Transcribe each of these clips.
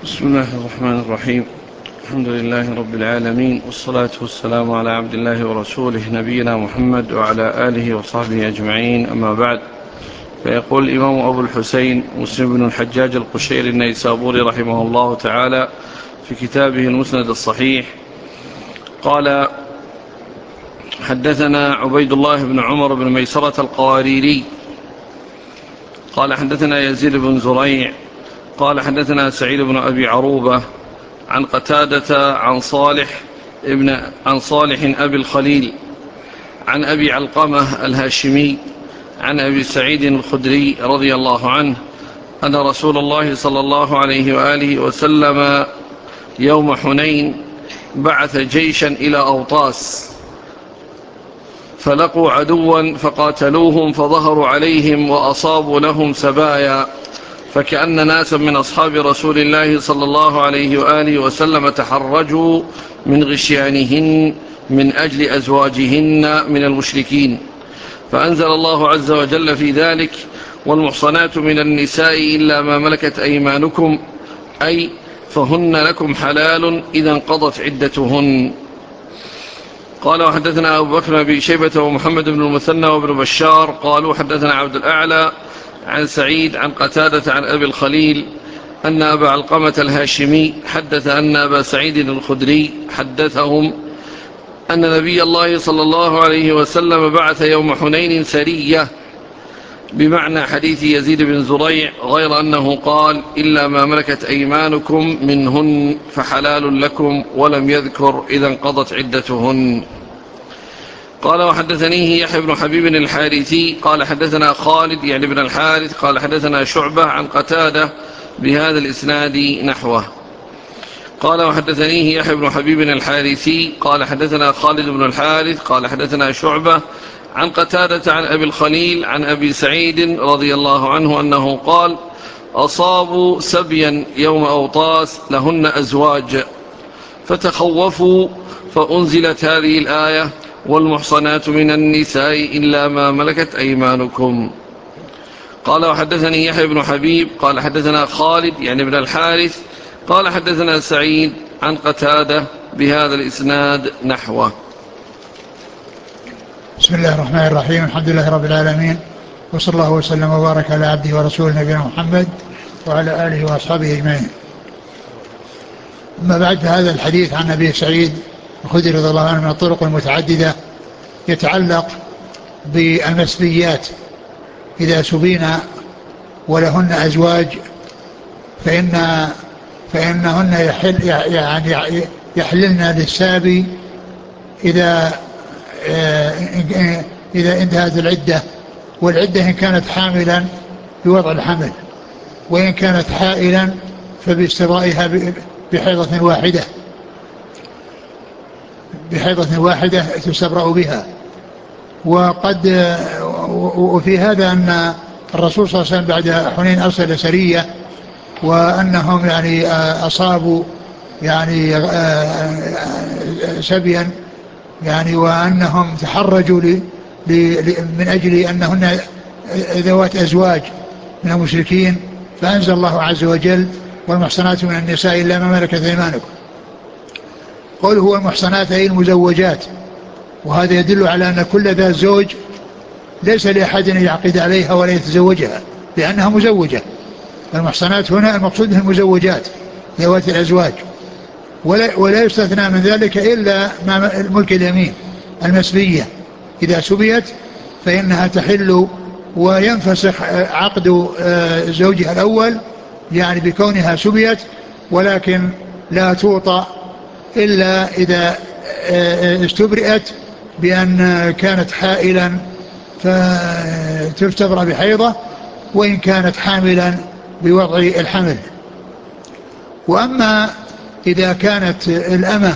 بسم الله الرحمن الرحيم. الحمد لله رب العالمين، والصلاة والسلام على عبد الله ورسوله نبينا محمد وعلى آله وصحبه أجمعين، أما بعد. فيقول الإمام أبو الحسين مسلم بن الحجاج القشيري النيسابوري رحمه الله تعالى في كتابه المسند الصحيح، قال: حدثنا عبيد الله بن عمر بن ميسرة القواريري قال حدثنا يزيد بن زريع قال حدثنا سعيد بن أبي عروبة عن قتادة عن صالح أبي الخليل عن أبي علقمة الهاشمي عن أبي سعيد الخدري رضي الله عنه أن رسول الله صلى الله عليه وآله وسلم يوم حنين بعث جيشا إلى أوطاس، فلقوا عدوا فقاتلوهم فظهروا عليهم وأصابوا لهم سبايا، فكأن ناسا من أصحاب رسول الله صلى الله عليه وآله وسلم تحرجوا من غشيانهن من أجل أزواجهن من المشركين، فأنزل الله عز وجل في ذلك: والمحصنات من النساء إلا ما ملكت أيمانكم، أي فهن لكم حلال إذا انقضت عدتهن. قال: وحدثنا أبو بكر بن شيبة ومحمد بن المثنى وابن بشار قالوا حدثنا عبد الأعلى عن سعيد عن قتادة عن أبي الخليل أن أبا علقمة الهاشمي حدث أن أبا سعيد الخدري حدثهم أن نبي الله صلى الله عليه وسلم بعث يوم حنين سرية، بمعنى حديث يزيد بن زريع، غير أنه قال: إلا ما ملكت أيمانكم منهن فحلال لكم، ولم يذكر إذا انقضت عدتهن. قال: وحدثنيه يحيى بن حبيب الحارثي قال حدثنا خالد يعني بن الحارث قال حدثنا شعبة عن قتادة بهذا الإسناد نحوه. قال: وحدثنيه يحيى بن حبيب الحارثي قال حدثنا خالد بن الحارث قال حدثنا شعبة عن قتادة عن أبي الخليل عن أبي سعيد رضي الله عنه أنه قال: أصابوا سبيا يوم أوطاس لهن أزواج، فتخوفوا، فأنزلت هذه الآية: والمحصنات من النساء إلا ما ملكت أيمانكم. قال: وحدثني يحيى بن حبيب قال حدثنا خالد يعني بن الحارث قال حدثنا سعيد عن قتادة بهذا الإسناد نحوه. بسم الله الرحمن الرحيم. الحمد لله رب العالمين، وصلى الله وسلم وبارك على عبده ورسوله نبينا محمد وعلى آله وأصحابه أجمعين. أما بعد، هذا الحديث عن أبي سعيد الخدري رضي الله عنه من الطرق المتعددة يتعلق بالمسبيات إذا سبينا ولهن أزواج فإنهن يحللن للسابي إذا انتهت العدة، والعدة إن كانت حاملا بوضع الحمل، وإن كانت حائلا فباستبرائها بحيضة واحدة تستبرأ بها. وفي هذا أن الرسول صلى الله عليه وسلم بعد حنين أرسل سرية، وأنهم أصابوا سبيا، وأنهم تحرجوا من أجل أنهن ذوات أزواج من المشركين، فأنزل الله عز وجل: والمحصنات من النساء إلا ما ملكت أيمانكم. قل هو المحصنات أي المزوجات، وهذا يدل على أن كل ذات زوج ليس لأحد أن يعقد عليها ولا يتزوجها لأنها مزوجة. المحصنات هنا المقصود بها المزوجات ذوات الأزواج، ولا يستثنى من ذلك إلا ملك اليمين المسبية، إذا سبيت فإنها تحل وينفسخ عقد زوجها الأول بكونها سبيت، ولكن لا توطأ إلا إذا استبرئت بأن كانت حائلا فتستبرأ بحيضة، وإن كانت حاملا بوضع الحمل. وأما إذا كانت الأمة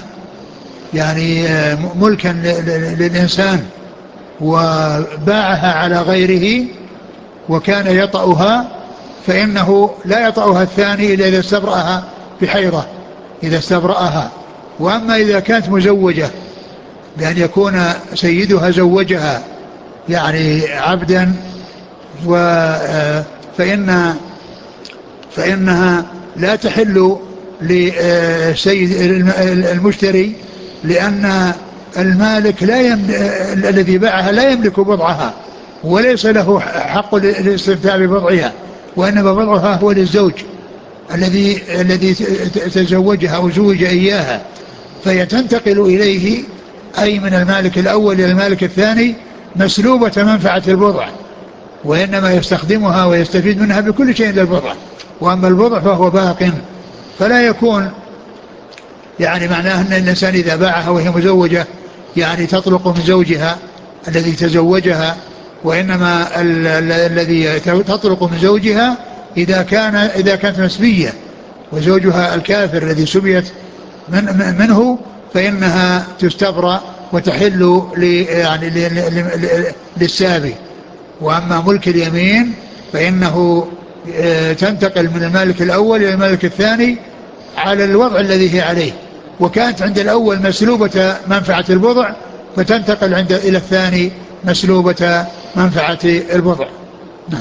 ملكا للإنسان وباعها على غيره وكان يطأها، فإنه لا يطأها الثاني إلا إذا استبرأها بحيضة، إذا استبرأها. وأما إذا كانت مزوجة بأن يكون سيدها زوجها عبدا، فإنها لا تحل لسيد المشتري، لأن المالك الذي باعها لا يملك بضعها وليس له حق الاستمتاع ببضعها، وإنما بضعها هو للزوج الذي تزوجها أو زوج إياها، فيتنتقل إليه أي من المالك الأول إلى المالك الثاني مسلوبة منفعة البضع، وإنما يستخدمها ويستفيد منها بكل شيء إلا البضع، وأما البضع فهو باق. فلا يكون يعني معناه أن الإنسان إذا باعها وهي مزوجة يعني تطلق من زوجها الذي تزوجها، وإنما الذي تطلق من زوجها إذا كانت مسبية وزوجها الكافر الذي سبيت منه، فإنها تستبرأ وتحل يعني للسابي. وأما ملك اليمين فإنه تنتقل من المالك الأول إلى المالك الثاني على الوضع الذي هي عليه، وكانت عند الأول مسلوبة منفعة البضع فتنتقل إلى الثاني مسلوبة منفعة البضع. نعم.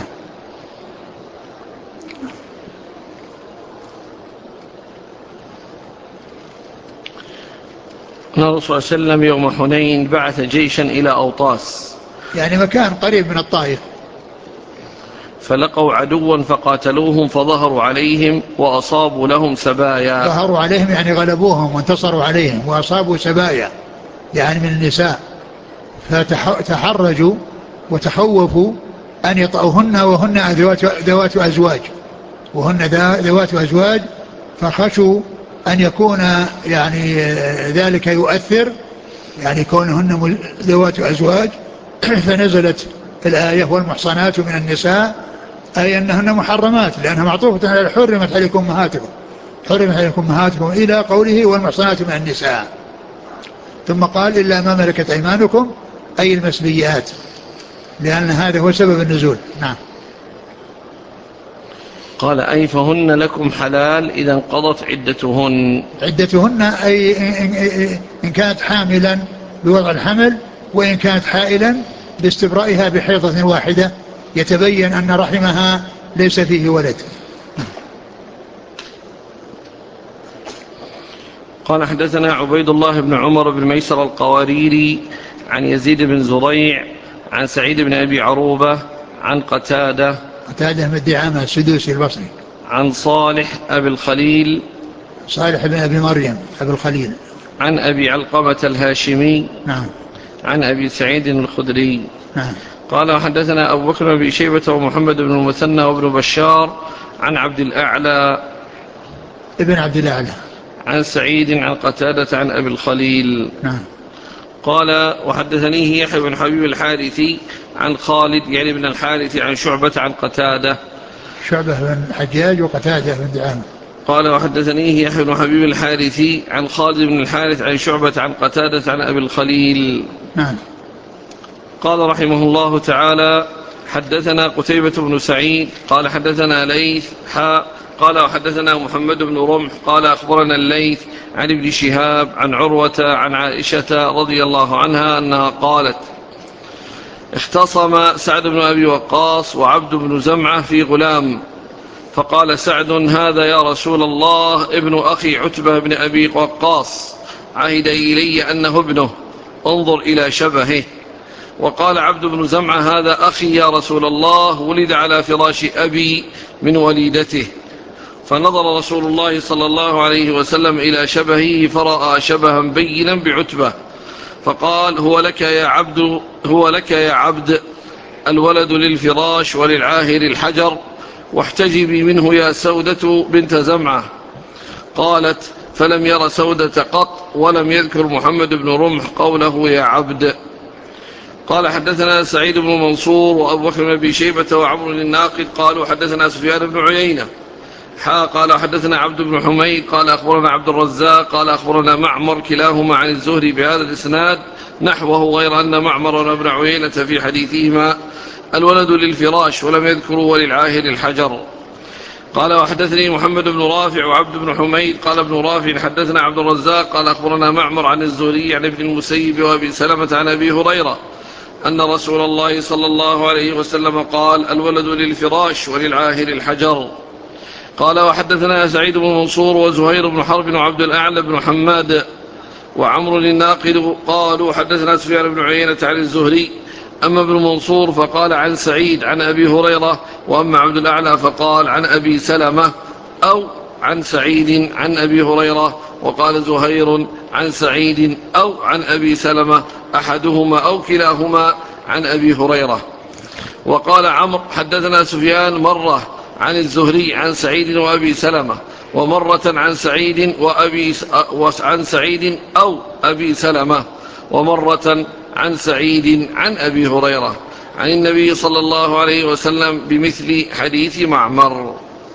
الرسول صلى الله عليه وسلم يوم حنين بعث جيشا إلى أوطاس، يعني مكان قريب من الطائف، فلقوا عدوا فقاتلوهم فظهروا عليهم وأصابوا لهم سبايا. ظهروا عليهم يعني غلبوهم وانتصروا عليهم، وأصابوا سبايا يعني من النساء، فتحرجوا وتخوفوا أن يطأوهن وهن ذوات أزواج، ذوات أزواج، فخشوا أن يكون يعني ذلك يؤثر، يعني كونهن ذوات أزواج. فنزلت الآية والمحصنات من النساء، أي أنهن محرمات، لأنها معطوفة على حرمت عليكم أمهاتكم إلى قوله والمحصنات من النساء، ثم قال إلا ما ملكت أيمانكم أي المسبيات، لأن هذا هو سبب النزول. نعم. قال أي فهن لكم حلال إذا انقضت عدتهن أي إن كانت حاملا بوضع الحمل، وإن كانت حائلا باستبرائها بحيضة واحدة يتبين أن رحمها ليس فيه ولد. قال حدثنا عبيد الله بن عمر بن ميسر القواريري عن يزيد بن زريع عن سعيد بن أبي عروبة عن قتادة بن دعامة السدوسي البصري عن صالح بن أبي مريم أبي الخليل عن أبي علقمة الهاشمي. نعم. عن أبي سعيد الخدري. نعم. قال حدثنا أبو بكر بن شيبة ومحمد بن المثنى وابن بشار عن عبد الأعلى عن سعيد عن قتادة عن أبي الخليل. نعم. قال وحدثنيه يحيى بن حبيب الحارثي عن خالد يعني بن الحارث عن شعبة عن قتادة. شعبة بن حجاج وقتادة بن دعامة. قال وحدثنيه يحيى بن حبيب الحارثي عن خالد بن الحارث عن شعبة عن قتادة عن أبي الخليل. نعم. قال رحمه الله تعالى حدثنا قتيبة بن سعيد قال حدثنا ليث قال وحدثنا محمد بن رمح قال أخبرنا الليث عن ابن شهاب عن عروة عن عائشة رضي الله عنها أنها قالت اختصم سعد بن أبي وقاص وعبد بن زمعة في غلام، فقال سعد هذا يا رسول الله ابن أخي عتبة بن أبي وقاص عهد إلي أنه ابنه، انظر إلى شبهه. وقال عبد بن زمعة هذا أخي يا رسول الله ولد على فراش أبي من وليدته. فنظر رسول الله صلى الله عليه وسلم إلى شبهه فرأى شبها بينا بعتبة، فقال هو لك يا عبد الولد للفراش وللعاهر الحجر، واحتجبي منه يا سودة بنت زمعة. قالت فلم ير سودة قط ولم يذكر محمد بن رمح قوله يا عبد. قال حدثنا سعيد بن منصور وأبو بكر بن أبي شيبة وعمر الناقد قالوا حدثنا سفيان بن عيينة قال حدثنا عبد بن حميد قال أخبرنا عبد الرزاق قال أخبرنا معمر كلاهما عن الزهري بهذا الإسناد نحوه، غير أن معمر وابن عيينة في حديثهما الولد للفراش ولم يذكروا وللعاهر الحجر. قال وحدثني محمد بن رافع وعبد بن حميد قال ابن رافع حدثنا عبد الرزاق قال أخبرنا معمر عن الزهري عن ابن المسيب وابي سلمة عن أبي هريرة أن رسول الله صلى الله عليه وسلم قال الولد للفراش وللعاهر الحجر. قال وحدثنا سعيد بن منصور وزهير بن حرب وعبد الأعلى بن حماد وعمر الناقد قالوا حدثنا سفيان بن عيينة عن الزهري. أما ابن منصور فقال عن سعيد عن أبي هريرة، وأما عبد الأعلى فقال عن أبي سلمة أو عن سعيد عن أبي هريرة، وقال زهير عن سعيد أو عن أبي سلمة، أحدهما أو كلاهما عن أبي هريرة. وقال عمرو حدثنا سفيان مرة عن الزهري عن سعيد وأبي سلمة، ومرة عن سعيد أو أبي سلمة، ومرة عن سعيد عن أبي هريرة عن النبي صلى الله عليه وسلم بمثل حديث معمر.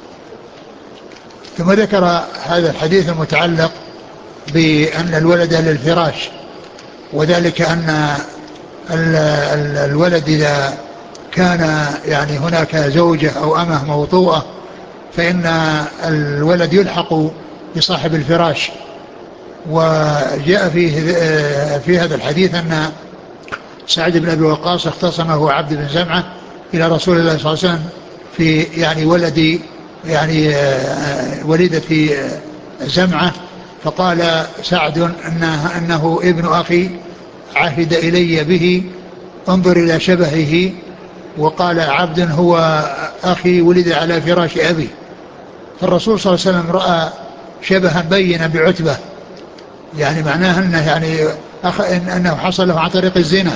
ثم ذكر هذا الحديث المتعلق بأن الولد للفراش، وذلك أن الولد إذا كان يعني هناك زوجة أو أمه موطوءة فإن الولد يلحق بصاحب الفراش. وجاء في هذا الحديث أن سعد بن أبي وقاص اختصمه عبد بن زمعة إلى رسول الله صلى الله عليه وسلم في يعني ولد يعني وليدة زمعة، فقال سعد أنه ابن أخي عهد إلي به انظر إلى شبهه، وقال عبد هو أخي ولد على فراش أبي. فالرسول صلى الله عليه وسلم رأى شبها بينا بعتبة، يعني معناه أنه يعني أنه حصل له عن طريق الزنا،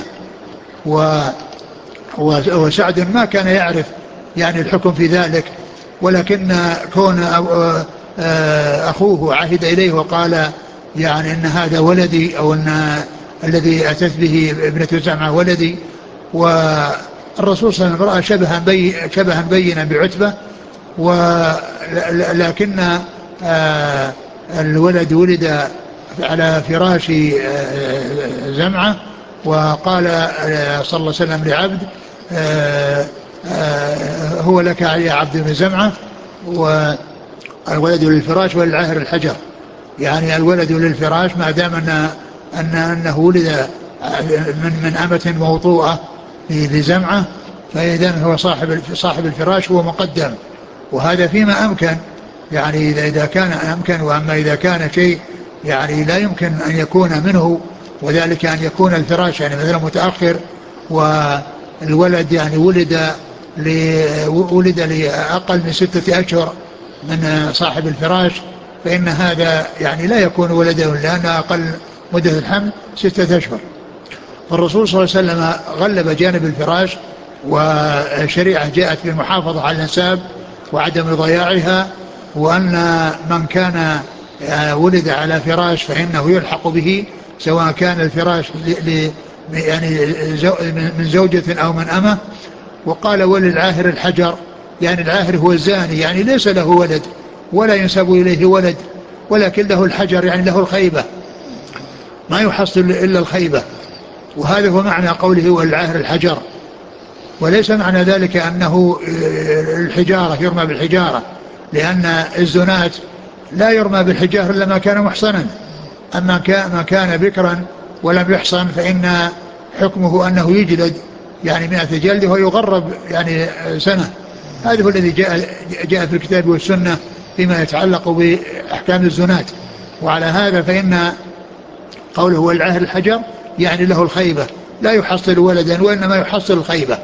وسعد ما كان يعرف يعني الحكم في ذلك، ولكن كون أخوه عهد إليه وقال يعني أن هذا ولدي، أو أن الذي أتت به ابنة زمعة ولدي. والرسول صلى الله عليه وسلم رأى شبها بينا بعتبة، ولكن الولد ولد على فراش زمعة. وقال صلى الله عليه وسلم لعبد هو لك يا عبد بن زمعة، والولد للفراش وللعاهر الحجر، يعني الولد للفراش ما دام أنه ولد من أمة موطوءة لزمعة، فإذن هو صاحب الفراش هو مقدم. وهذا فيما أمكن، يعني إذا كان أمكن. وأما إذا كان شيء يعني لا يمكن أن يكون منه، وذلك أن يكون الفراش يعني مثلا متأخر، والولد يعني ولد لأقل من 6 أشهر من صاحب الفراش، فإن هذا يعني لا يكون ولده، لأن أقل مدة الحمل 6 أشهر. فالرسول صلى الله عليه وسلم غلب جانب الفراش، والشريعة جاءت بالمحافظة على الأنساب وعدم ضياعها، وأن من كان ولد على فراش فإنه يلحق به، سواء كان الفراش يعني من زوجة أو من أمه. وقال وللعاهر الحجر، يعني العاهر هو الزاني، يعني ليس له ولد ولا ينسب إليه ولد، ولكن له الحجر، يعني له الخيبة، ما يحصل إلا الخيبة. وهذا هو معنى قوله وللعاهر الحجر، وليس معنى ذلك أنه الحجارة يرمى بالحجارة، لأن الزنات لا يرمى بالحجارة إلا ما كان محصنا. أما ما كان بكرا ولم يحصن فإن حكمه أنه يجلد يعني 100 جلد ويغرب يعني سنة. هذا هو الذي جاء في الكتاب والسنة فيما يتعلق بأحكام الزنات. وعلى هذا فإن قوله والعاهر الحجر يعني له الخيبة، لا يحصل ولدا وإنما يحصل الخيبة.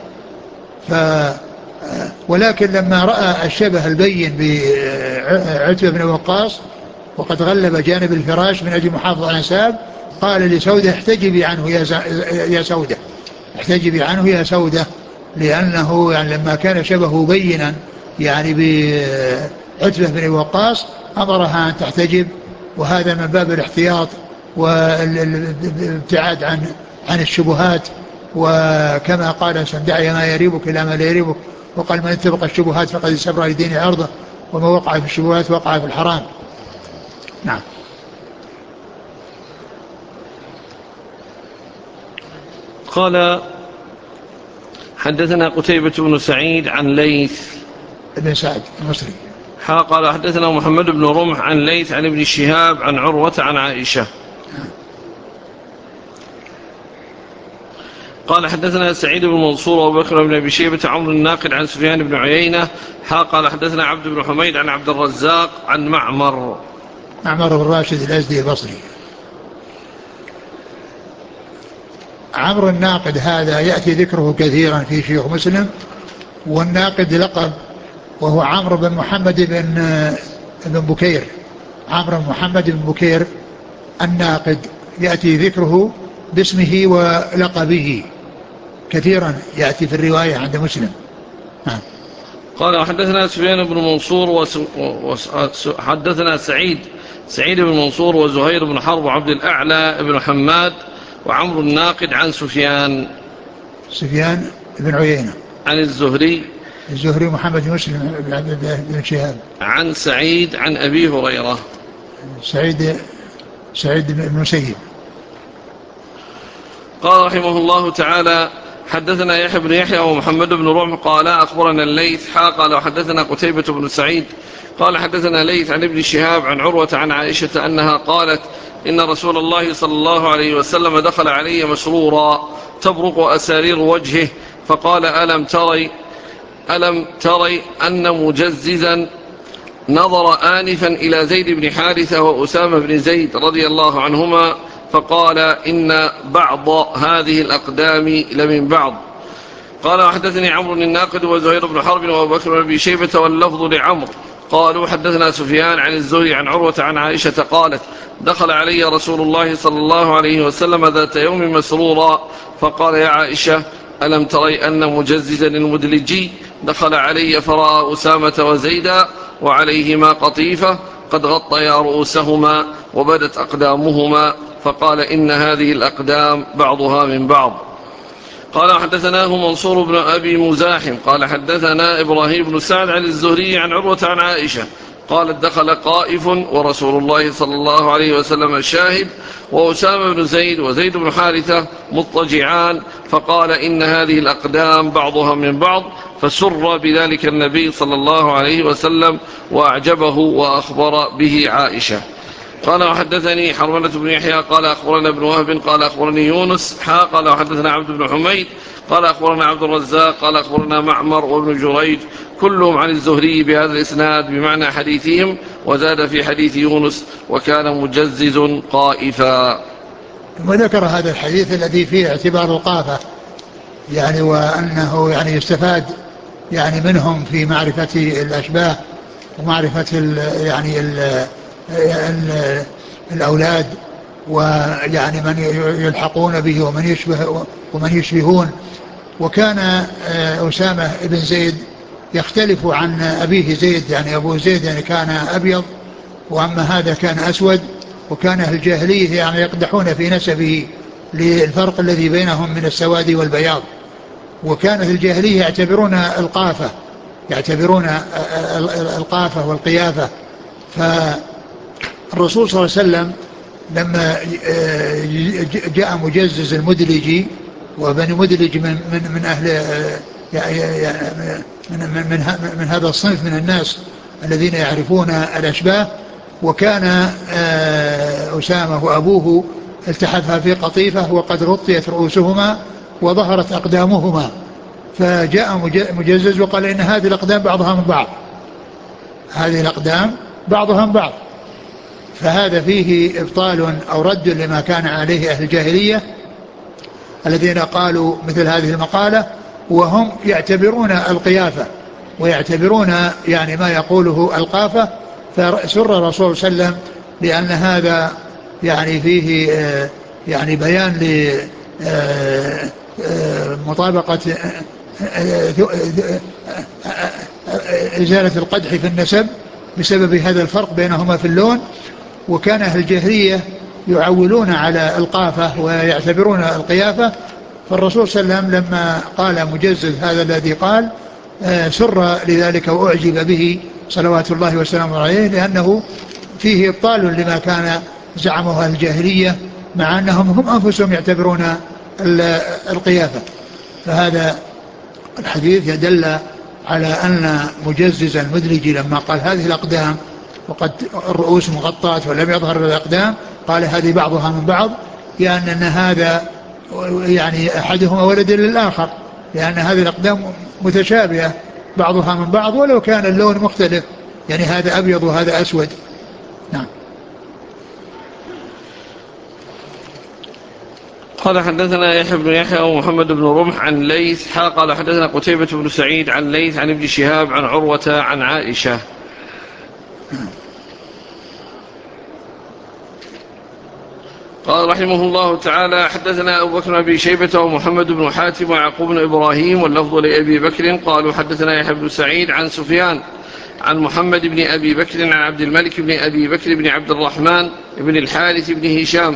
ولكن لما رأى الشبه البين بعتبة بن وقاص وقد غلب جانب الفراش من أجل محافظة على الأنساب، قال لسودة احتجبي عنه يا سودة، احتجبي عنه يا سودة، لأنه يعني لما كان شبهه بينا يعني بعتبة بن وقاص أمرها أن تحتجب، وهذا من باب الاحتياط والابتعاد عن الشبهات. وكما قال دعي ما يريبك إلى ما لا يريبك، وقال من اتبق الشبهات فقد استبرأ لدين عرضه، وما وقع في الشبهات وقع في الحرام. نعم. قال حدثنا قتيبة بن سعيد عن ليث ابن سعد المصري. قال حدثنا محمد بن رمح عن ليث عن ابن شهاب عن عروة عن عائشة قال حدثنا سعيد بن منصور وابو بكر بن ابي شيبه عمرو الناقد عن سفيان بن عيينه قال حدثنا عبد بن حميد عن عبد الرزاق عن معمر بن راشد الازدي البصري. عمرو الناقد هذا يأتي ذكره كثيرا في شيوخ مسلم، والناقد لقب، وهو عمرو بن محمد بن بكير، عمرو بن محمد بن بكير الناقد، يأتي ذكره باسمه ولقبه كثيرا، يأتي في الرواية عند مسلم. قال حدثنا سفيان بن منصور حدثنا سعيد بن منصور وزهير بن حرب وعبد الأعلى بن حماد وعمرو الناقد عن سفيان بن عيينة عن الزهري محمد بن مسلم بن شهاب عن سعيد عن أبي هريرة سعيد بن مسيب. قال رحمه الله تعالى حدثنا يحيى بن يحيى ومحمد بن رعم قال أخبرنا الليث قال وحدثنا قتيبة بن سعيد قال حدثنا ليث عن ابن شهاب عن عروة عن عائشة أنها قالت إن رسول الله صلى الله عليه وسلم دخل علي مسرورا تبرق أسارير وجهه فقال ألم تري أن مجززا نظر آنفا إلى زيد بن حارثة وأسامة بن زيد رضي الله عنهما فقال إن بعض هذه الأقدام لمن بعض. قال وحدثني عمرو الناقد وزهير بن حرب وأبو بكر بن أبي شيبة واللفظ لعمرو قالوا حدثنا سفيان عن الزهري عن عروة عن عائشة قالت دخل علي رسول الله صلى الله عليه وسلم ذات يوم مسرورا فقال يا عائشة ألم تري أن مجززا المدلجي دخل علي فرأى أسامة وزيدا وعليهما قطيفة قد غطيا رؤوسهما وبدت أقدامهما فقال إن هذه الأقدام بعضها من بعض. قال حدثناه منصور بن أبي مزاحم قال حدثنا إبراهيم بن سعد عن الزهري عن عروة عن عائشة قالت دخل قائف ورسول الله صلى الله عليه وسلم شاهد وأسامة بن زيد وزيد بن حارثة مضطجعان فقال إن هذه الأقدام بعضها من بعض فسر بذلك النبي صلى الله عليه وسلم وأعجبه وأخبر به عائشة. قال وحدثني حرملة بن يحيى قال أخبرنا ابن وهب قال أخبرني يونس قال وحدثنا عبد بن حميد قال أخبرنا عبد الرزاق قال أخبرنا معمر وابن جريج كلهم عن الزهري بهذا الإسناد بمعنى حديثهم وزاد في حديث يونس وكان مجزز قائفا. وذكر هذا الحديث الذي فيه اعتبار القافة يعني وأنه يعني يستفاد يعني منهم في معرفة الأشباه ومعرفة الأولاد ويعني من يلحقون به ومن يشبهون. وكان أسامة بن زيد يختلف عن أبيه زيد، يعني أبوه زيد يعني كان أبيض وأما هذا كان أسود، وكان أهل الجاهلية يعني يقدحون في نسبه للفرق الذي بينهم من السواد والبياض. وكان أهل الجاهلية يعتبرون القافة والقيافة. فالرسول صلى الله عليه وسلم لما جاء مجزز المدلجي وبني مدلج من أهل من هذا الصنف من الناس الذين يعرفون الأشباه، وكان أسامة وأبوه التحفا في قطيفة وقد غطيت رؤوسهما وظهرت أقدامهما، فجاء مجزز وقال إن هذه الأقدام بعضها من بعض، هذه الأقدام بعضها من بعض. فهذا فيه إبطال أو رد لما كان عليه أهل الجاهلية الذين قالوا مثل هذه المقالة، وهم يعتبرون القيافة ويعتبرون يعني ما يقوله القافة. فسر الرسول صلى الله عليه وسلم لأن هذا يعني فيه يعني بيان لمطابقة إزالة القدح في النسب بسبب هذا الفرق بينهما في اللون. وكان أهل الجاهلية يعولون على القافة ويعتبرون القيافة. فالرسول صلى الله عليه وسلم لما قال مجزز هذا الذي قال سر لذلك وأعجب به صلوات الله وسلامه عليه، لأنه فيه إبطال لما كان زعمه الجاهلية مع أنهم هم أنفسهم يعتبرون القيافة. فهذا الحديث يدل على أن مجزز المدلجي لما قال هذه الأقدام وقد الرؤوس مغطاة ولم يظهر الأقدام قال هذه بعضها من بعض، يعني أن هذا يعني أحدهما ولد للآخر، لأن هذه الأقدام متشابهة بعضها من بعض ولو كان اللون مختلف، يعني هذا أبيض وهذا أسود. نعم. قال حدثنا يحيى بن يحيى ومحمد بن رمح عن ليث قال حدثنا قتيبة بن سعيد عن ليث عن ابن شهاب عن عروة عن عائشة. قال رحمه الله تعالى حدثنا أبو بكر أبي شيبة ومحمد بن حاتم ويعقوب بن إبراهيم واللفظ لأبي بكر قالوا حدثنا يحيى بن سعيد عن سفيان عن محمد بن أبي بكر عن عبد الملك بن أبي بكر بن عبد الرحمن بن الحارث بن هشام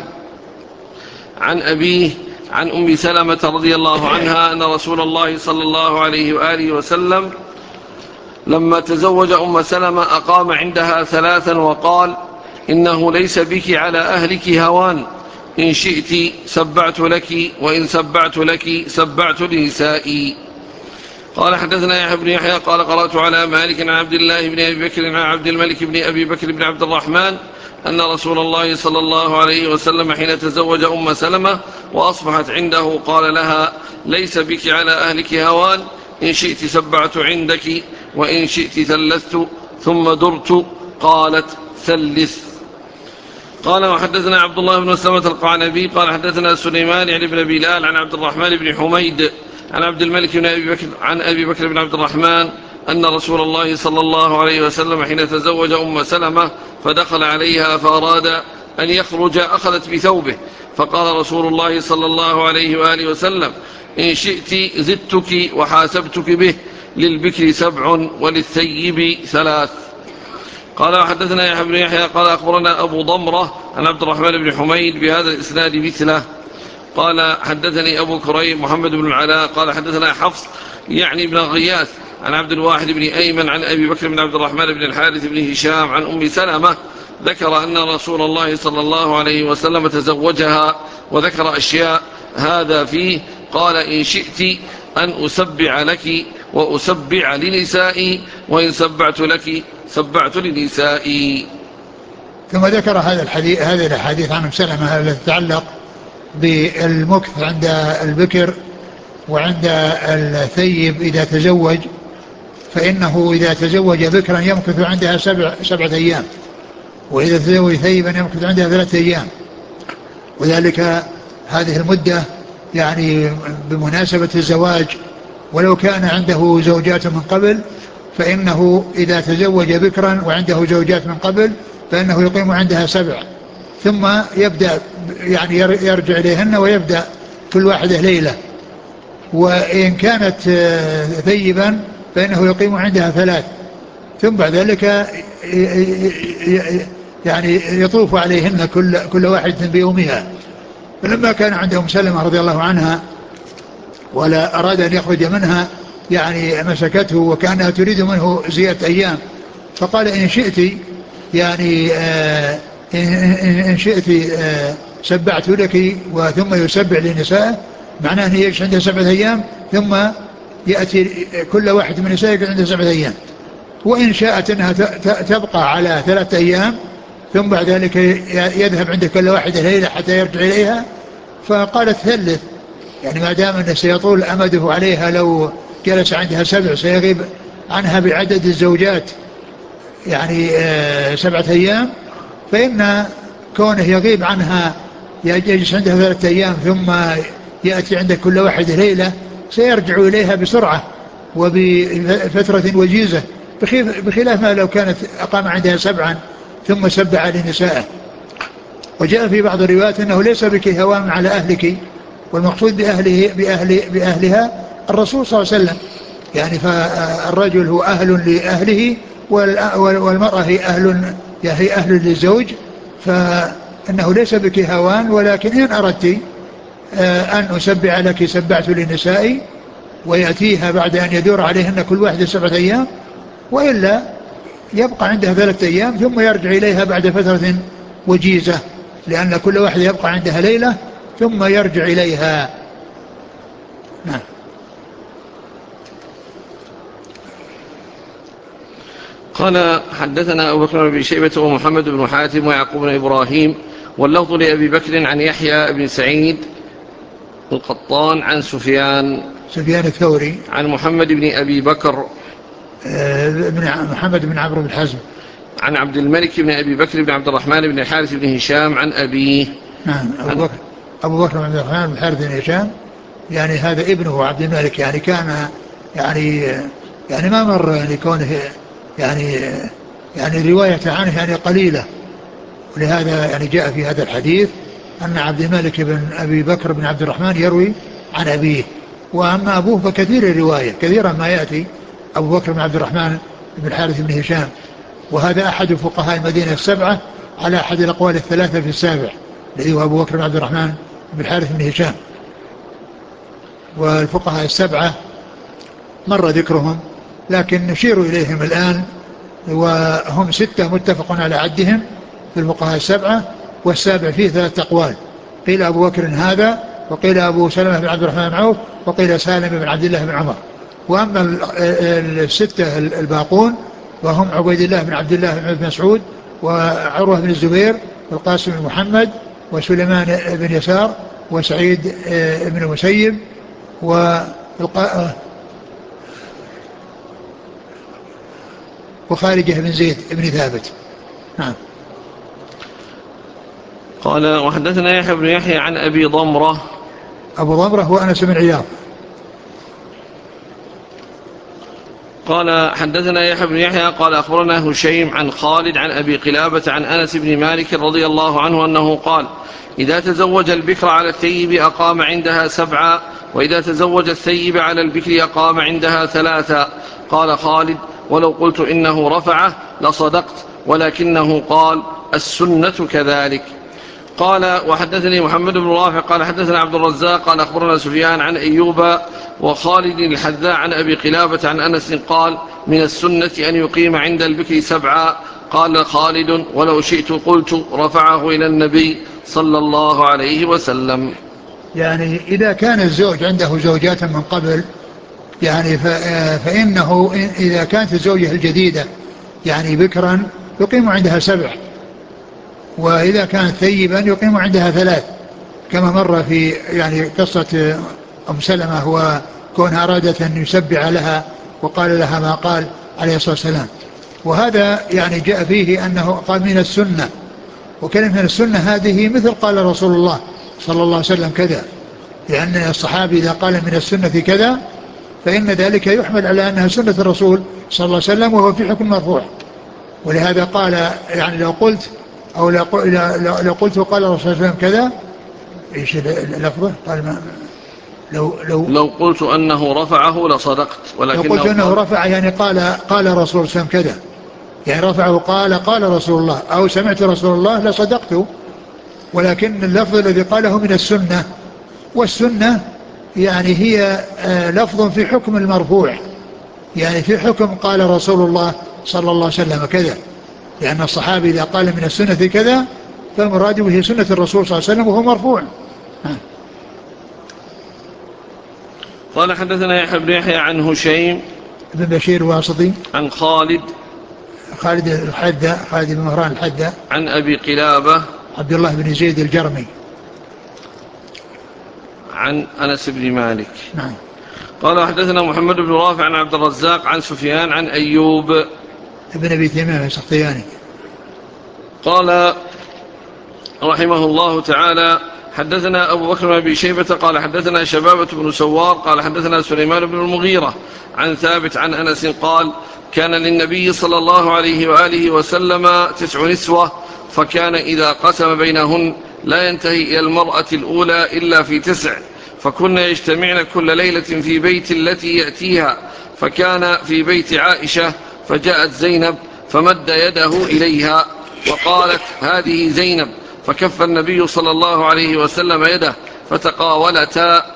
عن أبيه عن أم سلمة رضي الله عنها أن رسول الله صلى الله عليه وآله وسلم لما تزوج أم سلمة أقام عندها 3 وقال إنه ليس بك على أهلك هوان، إن شئت سبعت لك وإن سبعت لك سبعت لنسائي. قال حدثنا يحيى بن يحيى قال قرأت على مالك عن عبد الله بن أبي بكر عن عبد الملك بن أبي بكر بن عبد الرحمن أن رسول الله صلى الله عليه وسلم حين تزوج أم سلمة وأصبحت عنده قال لها ليس بك على أهلك هوان، إن شئت سبعت عندك وإن شئت ثلثت ثم درت. قالت ثلث. قال وحدثنا عبد الله بن سلمة القعنبي قال حدثنا سليمان يعني بن بلال عن عبد الرحمن بن حميد عن عبد الملك بن أبي بكر عن أبي بكر بن عبد الرحمن أن رسول الله صلى الله عليه وسلم حين تزوج أم سلمة فدخل عليها فأراد أن يخرج أخذت بثوبه، فقال رسول الله صلى الله عليه وآله وسلم إن شئت زدتك وحاسبتك به، للبكر 7 وللثيب 3. قال وحدثنا يحيى بن يحيى قال أخبرنا أبو ضمرة عن عبد الرحمن بن حميد بهذا الإسناد مثله. قال حدثني أبو كريم محمد بن العلاء قال حدثنا حفص يعني بن غياث عن عبد الواحد بن أيمن عن أبي بكر بن عبد الرحمن بن الحارث بن هشام عن أم سلمة ذكر أن رسول الله صلى الله عليه وسلم تزوجها وذكر أشياء هذا فيه. قال إن شئت أن أسبع لك وأسبع لنسائي، وإن سبعت لك سبعت لنسائي. ثم ذكر هذه الحديث عن أم سلمة التي تتعلق بالمكث عند البكر وعند الثيب إذا تزوج، فإنه إذا تزوج بكرا يمكث عندها 7 أيام، وإذا تزوج ثيبا يمكث عندها 3 أيام، وذلك هذه المدة يعني بمناسبة الزواج. ولو كان عنده زوجات من قبل فإنه إذا تزوج بكرا وعنده زوجات من قبل فإنه يقيم عندها 7، ثم يبدأ يعني يرجع إليهن ويبدأ كل واحدة ليلة. وإن كانت ثيبا فإنه يقيم عندها 3، ثم بعد ذلك يعني يطوف عليهن كل واحدة بيومها. فلما كان عند أم سلمة رضي الله عنها ولا أراد أن يخرج منها يعني مسكته وكأنها تريد منه زيادة أيام، فقال إن شئت يعني إن شئت سبعت لك وثم يسبع لنسائه، معناه أن يجلس عنده 7 أيام ثم يأتي كل واحد من نسائه عنده 7 أيام. وإن شاءت أنها تبقى على 3 أيام ثم بعد ذلك يذهب عند كل واحدة ليلة حتى يرجع إليها، فقالت ثلث، يعني ما دام أنه سيطول أمده عليها لو جلس عندها 7 سيغيب عنها بعدد الزوجات يعني 7 أيام، فإن كونه يغيب عنها يجلس عندها 3 أيام ثم يأتي عند كل واحدة ليلة سيرجع إليها بسرعة وبفترة وجيزة، بخلاف ما لو كانت أقام عندها 7 ثم سبع لنسائه. وجاء في بعض الروايات أنه ليس بك هوام على أهلك، والمقصود بأهلها الرسول صلى الله عليه وسلم، يعني فالرجل هو أهل لأهله والمرأة هي أهل للزوج، فإنه ليس بك هوان، ولكن إن أردت أن أسبع لك سبعت لنسائي، ويأتيها بعد أن يدور عليهن كل واحدة 7 أيام، وإلا يبقى عندها 3 أيام ثم يرجع إليها بعد فترة وجيزة، لأن كل واحدة يبقى عندها ليلة ثم يرجع إليها. نعم. قال حدثنا أبو بكر بن شيبة ومحمد بن حاتم ويعقوب بن إبراهيم واللفظ لأبي بكر عن يحيى بن سعيد القطان عن سفيان الثوري عن محمد بن أبي بكر محمد بن عمرو بن حزم عن عبد الملك بن أبي بكر بن عبد الرحمن بن الحارث بن هشام عن أبيه. نعم أبو بكر بن عبد الرحمن بن الحارث بن هشام، يعني هذا ابنه عبد الملك، يعني كان يعني ما مر يعني كونه يعني يعني رواية عنه يعني قليلة، ولهذا يعني جاء في هذا الحديث أن عبد الملك بن أبي بكر بن عبد الرحمن يروي عن أبيه، وأما أبوه فكثير الرواية، كثيرا ما يأتي أبو بكر بن عبد الرحمن بن الحارث بن هشام، وهذا أحد فقهاء المدينة السبعة على أحد الأقوال الثلاثة في السابع، الذي هو أبو بكر بن عبد الرحمن بن الحارث بن هشام. والفقهاء السبعة مر ذكرهم، لكن نشير إليهم الآن، وهم 6 متفق على عدهم في الفقهاء السبعة، والسابع فيه 3 أقوال، قيل أبو بكر هذا، وقيل أبو سلمة بن عبد الرحمن بن عوف، وقيل سالم بن عبد الله بن عمر. وأما 6 الباقون وهم عبيد الله بن عبد الله بن مسعود، وعروة بن الزبير، والقاسم بن محمد، وسليمان بن يسار، وسعيد بن المسيب، وخارجة بن زيد بن ثابت. نعم. قال وحدثنا يحيى بن يحيى عن أبي ضمرة. أبو ضمرة هو أنس بن عياض. قال حدثنا يحيى بن يحيى قال أخبرنا هشيم عن خالد عن أبي قلابة عن أنس بن مالك رضي الله عنه أنه قال إذا تزوج البكر على الثيب أقام عندها 7، وإذا تزوج الثيب على البكر أقام عندها 3. قال خالد ولو قلت إنه رفعه لصدقت، ولكنه قال السنة كذلك. قال وحدثني محمد بن رافع قال حدثنا عبد الرزاق قال أخبرنا سفيان عن أيوب وخالد الحذاء عن أبي قلابة عن أنس قال من السنة أن يقيم عند البكر 7. قال خالد ولو شئت قلت رفعه إلى النبي صلى الله عليه وسلم. يعني إذا كان الزوج عنده زوجات من قبل، يعني فإنه إذا كانت الزوجة الجديدة يعني بكرا يقيم عندها 7، وإذا كانت ثيبا يقيم عندها 3، كما مر في يعني قصة أم سلمة وكونها أرادت أن يسبع لها وقال لها ما قال عليه الصلاة والسلام. وهذا يعني جاء فيه أنه قال من السنة، وكلمة من السنة هذه مثل قال رسول الله صلى الله عليه وسلم كذا، لأن الصحابي إذا قال من السنة في كذا فإن ذلك يحمل على أنها سنة الرسول صلى الله عليه وسلم، وهو في حكم مرفوع. ولهذا قال يعني لو قلت أو لو قلت وقال الرسول صلى الله عليه وسلم كذا، إيش اللفظة؟ قال ما لو قلت أنه رفعه لصدقت، ولكنه لو قلت أنه رفع يعني قال الرسول صلى الله عليه وسلم كذا، يعني رفعه قال رسول الله أو سمعت رسول الله لصدقت، ولكن اللفظ الذي قاله من السنة، والسنة يعني هي لفظ في حكم المرفوع، يعني في حكم قال رسول الله صلى الله عليه وسلم كذا، لأن الصحابي إذا قال من السنة كذا فالمراد به سنة الرسول صلى الله عليه وسلم وهو مرفوع. قال حدثنا يحيى بن يحيى عن هشيم بن بشير الواسطي عن خالد بن مهران الحدة عن أبي قلابة عبد الله بن زيد الجرمي عن أنس بن مالك. نعم. قال حدثنا محمد بن رافع عن عبد الرزاق عن سفيان عن أيوب ابن أبي تميم السختياني. قال رحمه الله تعالى حدثنا أبو بكر بن أبي شيبة قال حدثنا شبابة بن سوار قال حدثنا سليمان بن المغيرة عن ثابت عن أنس قال كان للنبي صلى الله عليه وآله وسلم 9 نسوة، فكان إذا قسم بينهن لا ينتهي إلى المرأة الأولى إلا في 9، فكنا يجتمعن كل ليلة في بيت التي يأتيها، فكان في بيت عائشة، فجاءت زينب فمد يده إليها وقالت هذه زينب، فكف النبي صلى الله عليه وسلم يده فتقاولتا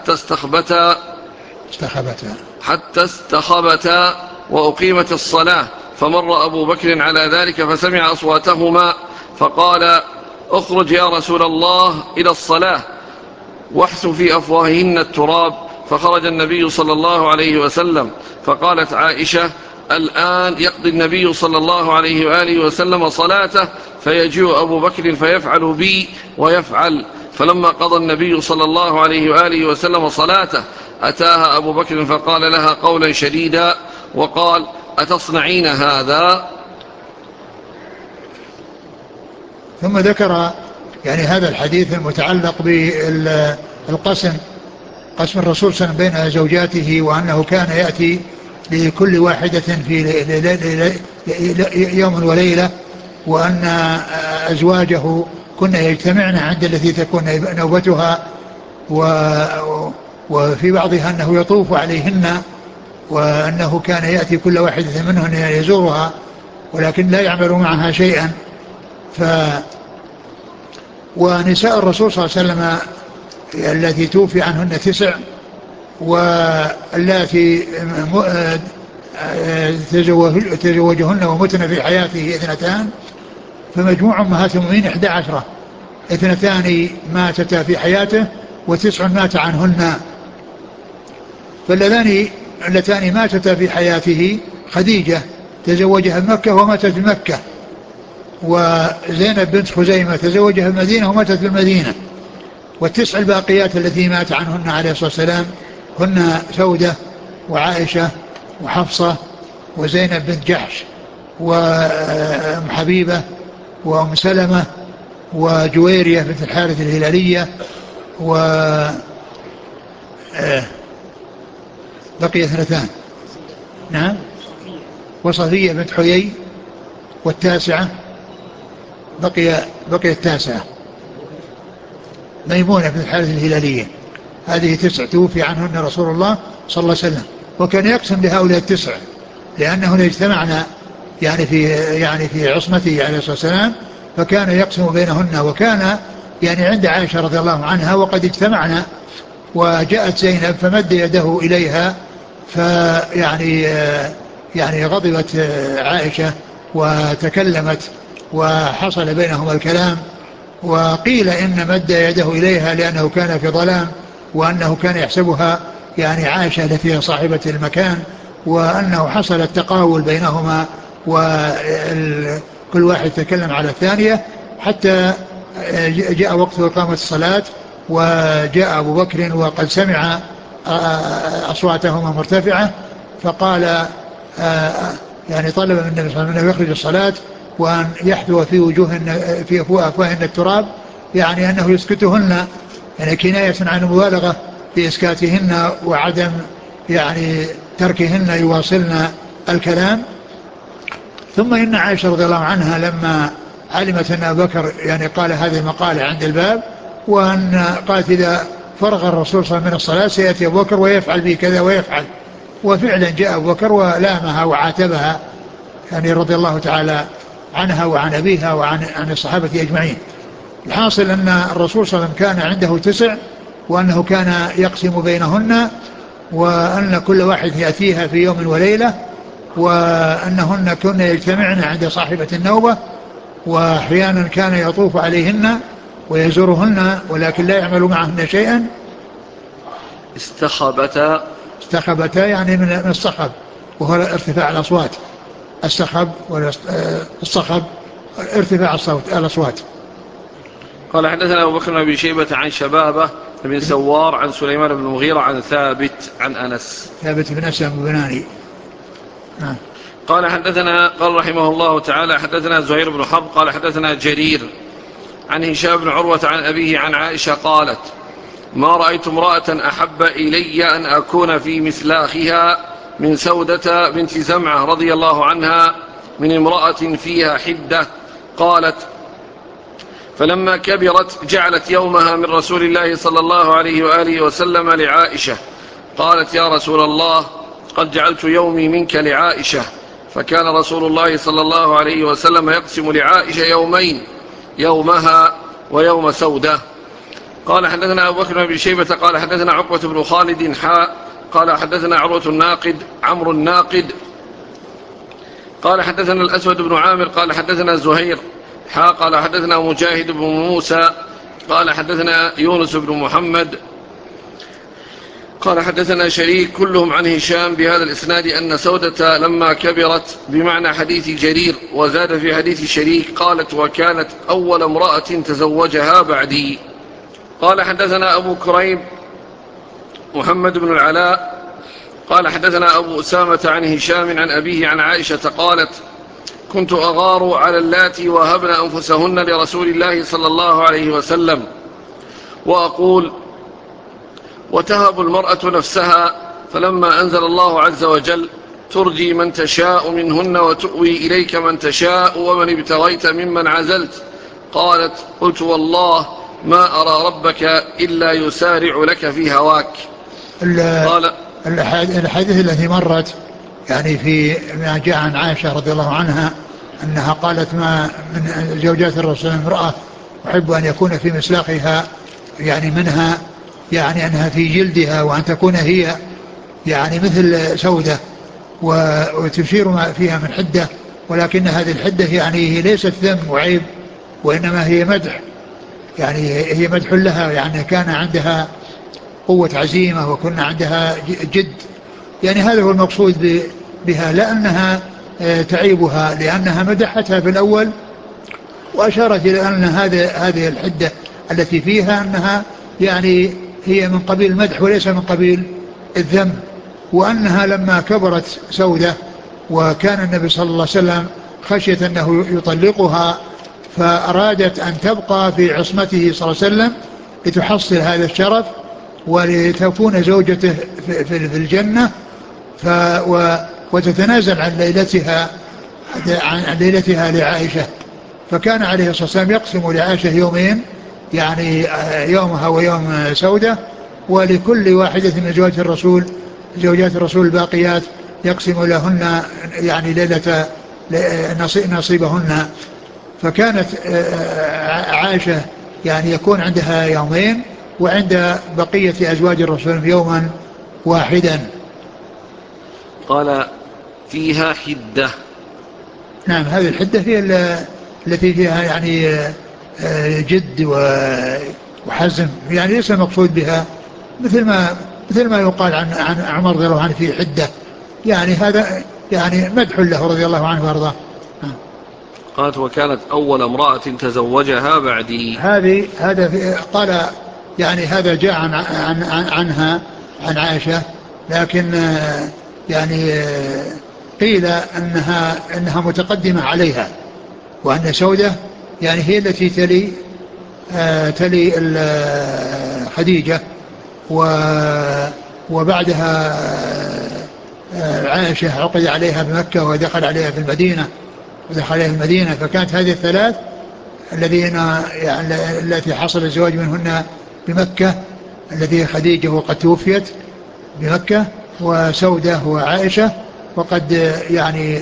حتى استخبتا وأقيمت الصلاة، فمر أبو بكر على ذلك فسمع أصواتهما فقال اخرج يا رسول الله إلى الصلاة واحث في أفواههن التراب، فخرج النبي صلى الله عليه وسلم، فقالت عائشة الآن يقضي النبي صلى الله عليه وآله وسلم صلاته، فيجيء أبو بكر فيفعل بي ويفعل، فلما قضى النبي صلى الله عليه وآله وسلم صلاته أتاها أبو بكر فقال لها قولا شديدا وقال: أتصنعين هذا؟ ثم ذكر يعني هذا الحديث المتعلق بالقسم، قسم الرسول صلى الله عليه وسلم بين زوجاته، وأنه كان يأتي لكل واحدة في يوم وليلة، وأن أزواجه كنا يجتمعن عند التي تكون نوبتها، وفي بعضها أنه يطوف عليهن، وأنه كان يأتي كل واحدة منهن يزورها ولكن لا يعمل معها شيئا. ونساء الرسول صلى الله عليه وسلم التي توفي عنهن 9، واللاتي تزوجهن ومتن في حياته 2، فمجموع أمهات المؤمنين 11. 2 ماتتا في حياته و9 مات عنهن. فاللتان ماتتا في حياته خديجة تزوجها بمكة وماتت بمكة، وزينب بنت خزيمة تزوجها بالمدينة وماتت بالمدينة. وال9 الباقيات التي مات عنهن عليه الصلاة والسلام هن سودة وعائشة وحفصة وزينب بنت جحش وأم حبيبة وأم سلمة وجويرية بنت الحارث الهلالية، بقي 2. نعم، وصفية بنت حيي، وال9 بقي 9 ميمونة بنت الحارث الهلالية. هذه 9 توفي عنهن رسول الله صلى الله عليه وسلم، وكان يقسم لهؤلاء 9 لأنهن اجتمعنا يعني في عصمته عليه الصلاة والسلام، فكان يقسم بينهن. وكان يعني عند عائشة رضي الله عنها وقد اجتمعنا، وجاءت زينب فمد يده إليها، يعني غضبت عائشة وتكلمت وحصل بينهما الكلام. وقيل إن مد يده إليها لأنه كان في ظلام، وأنه كان يحسبها يعني عائشة التي صاحبة المكان، وأنه حصل التقاول بينهما وكل واحد تكلم على الثانية، حتى جاء وقت إقامة الصلاة، وجاء أبو بكر وقد سمع أصواتهما مرتفعة، فقال يعني طلب من النبي صلى الله عليه وسلم أن يخرج الصلاة وأن يحذو في أفواههن التراب، يعني أنه يسكتهن، يعني كناية عن المبالغة في إسكاتهن وعدم يعني تركهن يواصلن الكلام. ثم إن عائشة رضي الله عنها لما علمت أن أبا بكر يعني قال هذه المقالة عند الباب، وأن قالت إذا فرغ الرسول صلى الله عليه وسلم من الصلاة سيأتي أبو بكر ويفعل به كذا ويفعل. وفعلا جاء أبو بكر ولامها وعاتبها يعني رضي الله تعالى عنها وعن أبيها وعن الصحابة أجمعين. الحاصل أن الرسول صلى الله عليه وسلم كان عنده 9، وأنه كان يقسم بينهن، وأن كل واحد يأتيها في يوم وليلة، وأنهن كن يجتمعن عند صاحبة النوبة، وأحيانا كان يطوف عليهن ويزورهن ولكن لا يعمل معهن شيئا. استخبتا يعني من الصخب، وهو ارتفاع الأصوات. الصخب ارتفاع الأصوات. قال حدثنا أبو بكر بن شيبة عن شبابة بن سوار عن سليمان بن المغيرة عن ثابت عن أنس، ثابت بن أسلم بناني. قال رحمه الله تعالى حدثنا زهير بن حرب قال حدثنا جرير عن هشام بن عروة عن أبيه عن عائشة قالت: ما رأيت امرأة أحب إلي أن أكون في مثلاخها من سودة بنت زمعة رضي الله عنها من امرأة فيها حدة. قالت: فلما كبرت جعلت يومها من رسول الله صلى الله عليه وآله وسلم لعائشة. قالت: يا رسول الله، قد جعلت يومي منك لعائشة. فكان رسول الله صلى الله عليه وسلم يقسم لعائشة يومين، يومها ويوم سودة. قال حدثنا أبو بكر بن شيبة قال حدثنا عقبة بن خالد قال حدثنا عمرو الناقد قال حدثنا الأسود بن عامر قال حدثنا زهير قال حدثنا مجاهد بن موسى قال حدثنا يونس بن محمد قال حدثنا شريك كلهم عن هشام بهذا الإسناد أن سودة لما كبرت بمعنى حديث جرير، وزاد في حديث شريك قالت: وكانت أول امرأة تزوجها بعدي. قال حدثنا أبو كريب محمد بن العلاء قال حدثنا أبو أسامة عن هشام عن أبيه عن عائشة قالت كنت أغار على اللاتي وهبن أنفسهن لرسول الله صلى الله عليه وسلم وأقول وتهب المرأة نفسها، فلما أنزل الله عز وجل ترجي من تشاء منهن وتؤوي إليك من تشاء ومن ابتغيت ممن عزلت، قالت قلت والله ما أرى ربك إلا يسارع لك في هواك. قال الحديث التي مرت يعني في ما جاء عن عائشة رضي الله عنها أنها قالت ما من زوجات الرسول امرأة أحب أن يكون في مسلاقها يعني منها يعني أنها في جلدها وأن تكون هي يعني مثل سودة وتشير ما فيها من حدة، ولكن هذه الحدة يعني هي ليست ذم وعيب وإنما هي مدح، يعني هي مدح لها، يعني كان عندها قوة عزيمة وكنا عندها جد، يعني هذا هو المقصود بها، لأنها تعيبها لأنها مدحتها في الأول وأشارت إلى أن هذه الحدة التي فيها أنها يعني هي من قبيل المدح وليس من قبيل الذم، وأنها لما كبرت سودة وكان النبي صلى الله عليه وسلم خشية أنه يطلقها فأرادت أن تبقى في عصمته صلى الله عليه وسلم لتحصل هذا الشرف ولتكون زوجته في الجنة وتتنازل عن ليلتها لعائشة. فكان عليه الصلاة والسلام يقسم لعائشة يومين، يعني يومها ويوم سودة، ولكل واحدة من زوجات الرسول الباقيات يقسم لهن يعني ليلة نصيبهن. فكانت عائشة يعني يكون عندها يومين وعند بقية أزواج الرسول يوما واحدا. قال فيها حدة. نعم، هذه الحدة هي التي فيها يعني جد وحزم، يعني ليس المقصود بها مثل ما يقال عن عمر رضي الله عنه في حدة، يعني هذا يعني مدح له رضي الله عنه وارضاه. قالت وكانت أول امرأة تزوجها بعدي. هذا قال يعني هذا جاء عنها عن عائشة، لكن يعني قيل انها متقدمة عليها، وأن سودة يعني هي التي تلي خديجة، وبعدها عائشة عقد عليها بمكة ودخل عليها في المدينة، فكانت هذه الثلاث التي حصل الزواج منهن بمكة، التي خديجة وقد توفيت بمكة، وسودة وعائشة وقد يعني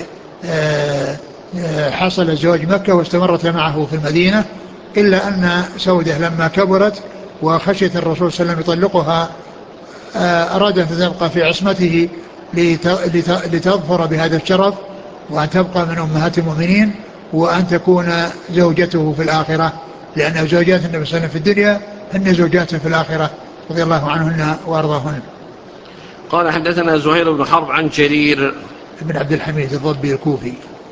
حصل الزواج مكة واستمرت معه في المدينة، إلا أن سودة لما كبرت وخشيت الرسول صلى الله عليه وسلم يطلقها أرادت أن تبقى في عصمته لتظفر بهذا الشرف وأن تبقى من أمهات المؤمنين وأن تكون زوجته في الآخرة، لأن زوجات النبي صلى الله عليه وسلم في الدنيا هن زوجاته في الآخرة رضي الله عنهن وأرضاهن. قال حدثنا زهير بن حرب عن جرير بن عبد الحميد الضبي الكوفي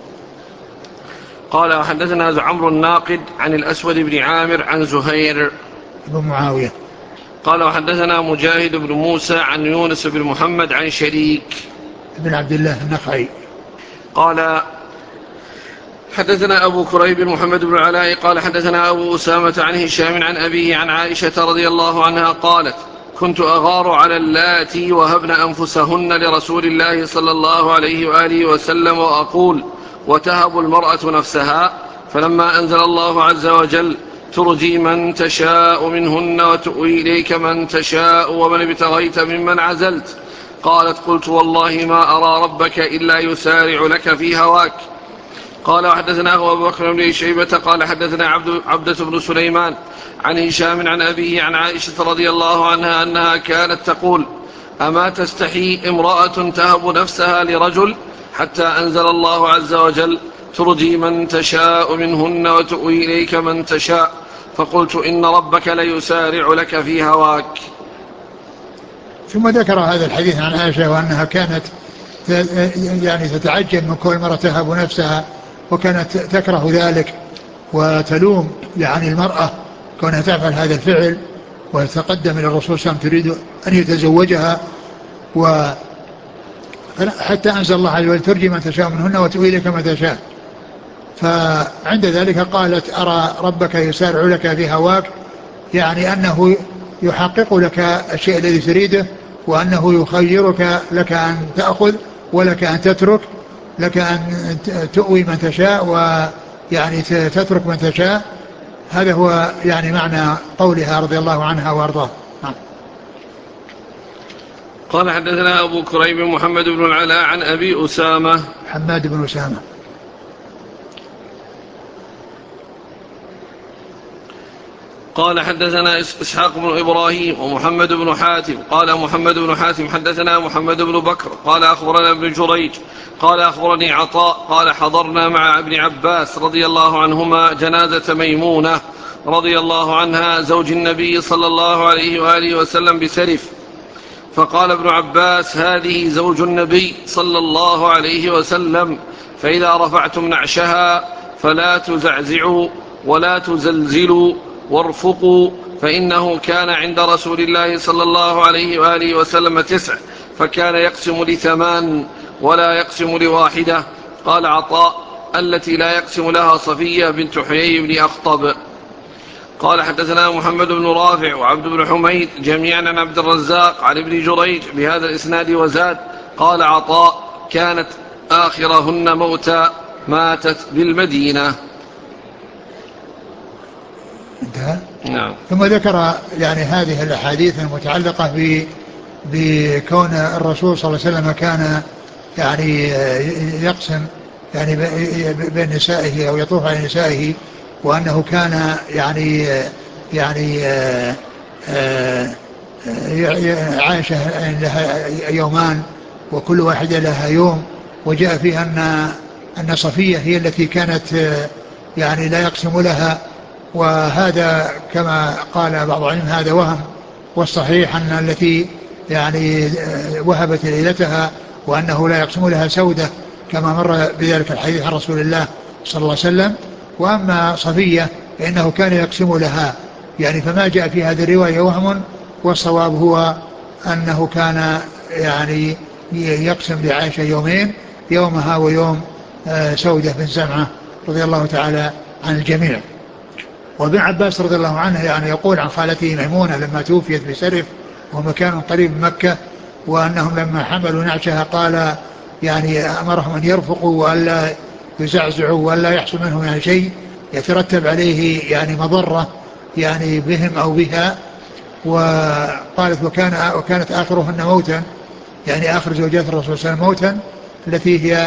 قال حدثنا عمرو الناقد عن الأسود بن عامر عن زهير بن معاوية قال وحدثنا مجاهد بن موسى عن يونس بن محمد عن شريك بن عبد الله النخعي قال حدثنا أبو كريب محمد بن العلاء قال حدثنا أبو أسامة عن هشام عن أبيه عن عائشة رضي الله عنها قالت كنت أغار على اللاتي وهبن أنفسهن لرسول الله صلى الله عليه وآله وسلم وأقول وتهب المرأة نفسها، فلما أنزل الله عز وجل ترجي من تشاء منهن وتؤوي إليك من تشاء ومن ابتغيت ممن عزلت، قالت قلت والله ما أرى ربك إلا يسارع لك في هواك. قال وحدثناه أبو بكر بن شيبة قال حدثنا عبدة بن سليمان عن هشام عن أبيه عن عائشة رضي الله عنها أنها كانت تقول أما تستحي امرأة تهب نفسها لرجل حتى أنزل الله عز وجل ترجي من تشاء منهن وتؤوي إليك من تشاء، فقلت إن ربك ليسارع لك في هواك. ثم ذكر هذا الحديث عن عائشة وأنها كانت يعني تتعجب من كل مرة تهب نفسها، وكانت تكره ذلك وتلوم يعني المرأة كونها تفعل هذا الفعل، وتقدم إلى الرسول صلى الله عليه وسلم تريد أن يتزوجها، حتى أنزل الله عز وجل ترجي من تشاء منهن وتؤوي إليك ما تشاء. فعند ذلك قالت أرى ربك يسارع لك في هواك، يعني أنه يحقق لك الشيء الذي تريده، وأنه يخيرك لك أن تأخذ ولك أن تترك، لك أن تؤوي من تشاء ويعني تترك من تشاء. هذا هو يعني معنى قولها رضي الله عنها وأرضاه. قال حدثنا أبو كريب محمد بن العلاء عن أبي أسامة حماد بن أسامة. قال حدثنا إسحاق بن إبراهيم ومحمد بن حاتم قال محمد بن حاتم حدثنا محمد بن بكر قال أخبرنا ابن جريج قال أخبرني عطاء قال حضرنا مع ابن عباس رضي الله عنهما جنازة ميمونة رضي الله عنها زوج النبي صلى الله عليه وآله وسلم بسرف، فقال ابن عباس هذه زوج النبي صلى الله عليه وسلم، فإذا رفعتم نعشها فلا تزعزعوا ولا تزلزلوا وارفقوا، فإنه كان عند رسول الله صلى الله عليه وآله وسلم 9 فكان يقسم ل8 ولا يقسم ل1. قال عطاء التي لا يقسم لها صفية بنت حيي بن أخطب. قال حدثنا محمد بن رافع وعبد بن حميد جميعا عن عبد الرزاق عن ابن جريج بهذا الإسناد وزاد. قال عطاء كانت آخرهن موتى ماتت بالمدينة. انتهى. نعم. ثم ذكر يعني هذه الأحاديث المتعلقة بكون الرسول صلى الله عليه وسلم كان يعني يقسم يعني بين نسائه أو يطوف على نسائه، وأنه كان يعني عائشة لها يومان وكل واحدة لها يوم، وجاء فيها أن صفية هي التي كانت يعني لا يقسم لها، وهذا كما قال بعض العلم هذا وهم، والصحيح أن التي يعني وهبت ليلتها وأنه لا يقسم لها سودة كما مر بذلك الحديث عن رسول الله صلى الله عليه وسلم. وأما صفية فإنه كان يقسم لها، يعني فما جاء في هذه الرواية وهم، والصواب هو أنه كان يعني يقسم لعائشة يومين، يومها ويوم سودة بن زمعة رضي الله تعالى عن الجميع. وابن عباس رضي الله عنه يعني يقول عن خالته ميمونة لما توفيت بسرف ومكان قريب من مكة، وأنهم لما حملوا نعشها قال يعني أمرهم أن يرفقوا وألا يزعزعوا وألا يحصل منهم يعني شيء يترتب عليه يعني مضرة يعني بهم أو بها. وقالت وكانت آخرهن موتا، يعني آخر زوجات الرسول صلى الله عليه وسلم موتا التي هي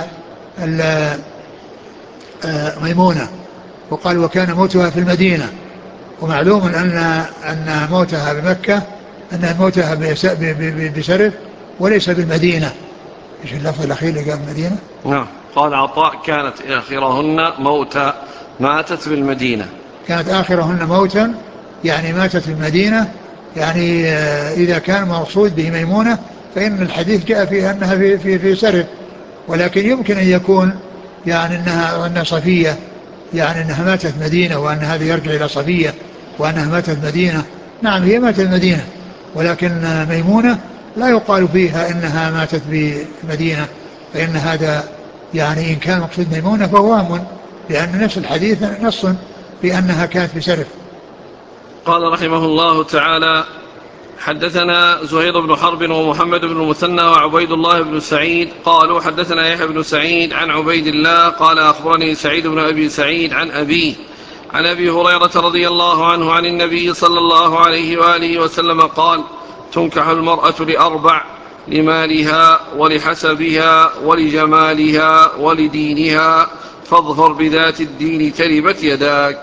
ميمونة. وقال وكان موتها في المدينة، ومعلوم أن موتها بمكة أن موتها بسرف وليس بالمدينة. إيش اللفظ الأخير اللي قال المدينة؟ نعم. قال عطاء كانت آخرهن موتا ماتت بالمدينة. كانت آخرهن موتا يعني ماتت في المدينة، يعني إذا كان مقصود به ميمونة فإن الحديث جاء فيه أنها في سرف، ولكن يمكن أن يكون يعني أن صفية يعني أنها ماتت مدينة، وأن هذا يرجع إلى صفية وأنها ماتت مدينة. نعم هي ماتت مدينة، ولكن ميمونة لا يقال فيها إنها ماتت بمدينة، فإن هذا يعني إن كان مقصود ميمونة فهو وهم، لأن نفس الحديث نص بأنها كانت بسرف. قال رحمه الله تعالى حدثنا زهير بن حرب ومحمد بن المثنى وعبيد الله بن سعيد قالوا حدثنا يحيى بن سعيد عن عبيد الله قال أخبرني سعيد بن أبي سعيد عن أبيه عن أبي هريرة رضي الله عنه عن النبي صلى الله عليه وآله وسلم قال تنكح المرأة ل4: لمالها ولحسبها ولجمالها ولدينها، فاظفر بذات الدين تربت يداك.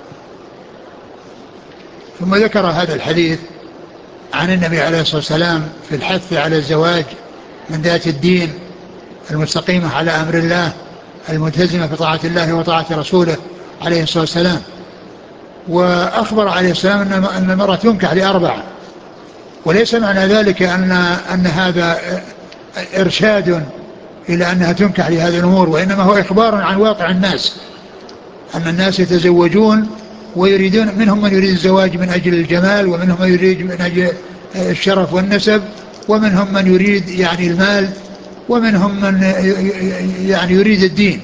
ثم ذكر هذا الحديث عن النبي عليه الصلاة والسلام في الحث على الزواج من ذات الدين المستقيمة على أمر الله الملتزمة بطاعة الله وطاعة رسوله عليه الصلاة والسلام. وأخبر عليه السلام أن المرأة تنكح ل4، وليس معنى ذلك أن هذا إرشاد إلى أنها تنكح لهذه الأمور، وإنما هو إخبار عن واقع الناس، أن الناس يتزوجون ويريدون منهم من يريد الزواج من أجل الجمال، ومنهم من يريد من أجل الشرف والنسب، ومنهم من يريد يعني المال، ومنهم من يعني يريد الدين.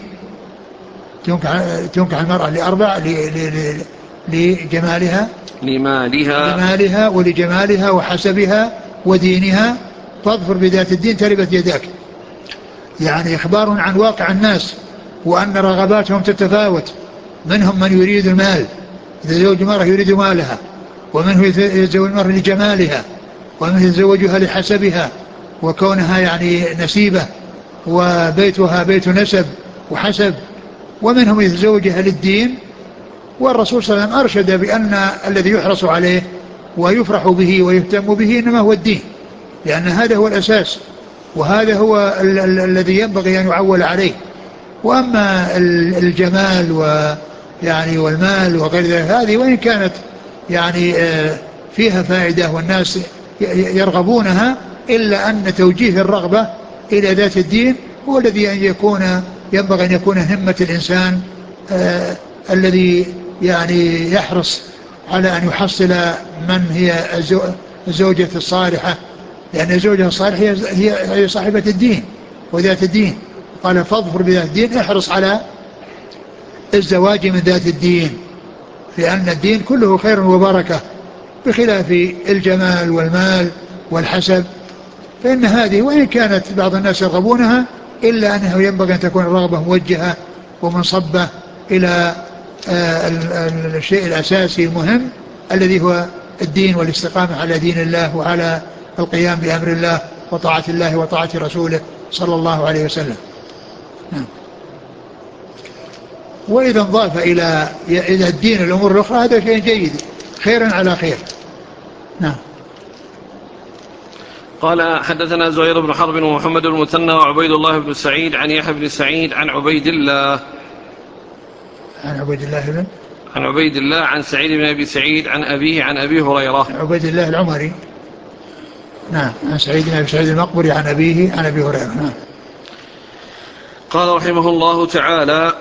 تنكح المرأة لأربع: لجمالها، لمالها ولجمالها وحسبها ودينها، فاظفر بذات الدين تربت يداك. يعني إخبار عن واقع الناس، وأن رغباتهم تتفاوت. منهم من يريد المال، يتزوج المرأة يريد مالها، ومنه يتزوج المرأة لجمالها، ومنه يتزوجها لحسبها وكونها يعني نسيبة وبيتها بيت نسب وحسب، ومنهم يتزوجها للدين. والرسول صلى الله عليه وسلم أرشد بأن الذي يحرص عليه ويفرح به ويهتم به إنما هو الدين، لأن هذا هو الأساس، وهذا هو الذي ينبغي أن يعول عليه. وأما الجمال ويعني والمال وغير ذلك، هذه وإن كانت يعني فيها فائدة والناس يرغبونها، إلا أن توجيه الرغبة إلى ذات الدين هو الذي ينبغي أن يكون همة الإنسان الذي يعني يحرص على أن يحصل من هي الزوجة الصالحة، لأن الزوجة الصالحة هي صاحبة الدين وذات الدين. قال فاظفر بذات الدين، احرص على الزواج من ذات الدين، لأن الدين كله خير وبركة، بخلاف الجمال والمال والحسب، فإن هذه وإن كانت بعض الناس يرغبونها، إلا أنه ينبغي أن تكون الرغبة موجهة ومنصبة إلى الشيء الأساسي المهم الذي هو الدين والاستقامة على دين الله وعلى القيام بأمر الله وطاعة الله وطاعة رسوله صلى الله عليه وسلم. وإذا انضاف إلى الدين الأمور الأخرى هذا شيء جيد، خيرا على خير. نعم. قال حدثنا زهير بن حرب ومحمد المثنى وعبيد الله بن سعيد عن يحيى بن سعيد عن عبيد الله عن سعيد بن أبي سعيد عن أبيه عن أبي هريرة. عبيد الله العمري. نعم. عن سعيد بن أبي سعيد المقبري عن أبيه عن أبي هريرة. نعم. قال رحمه الله تعالى: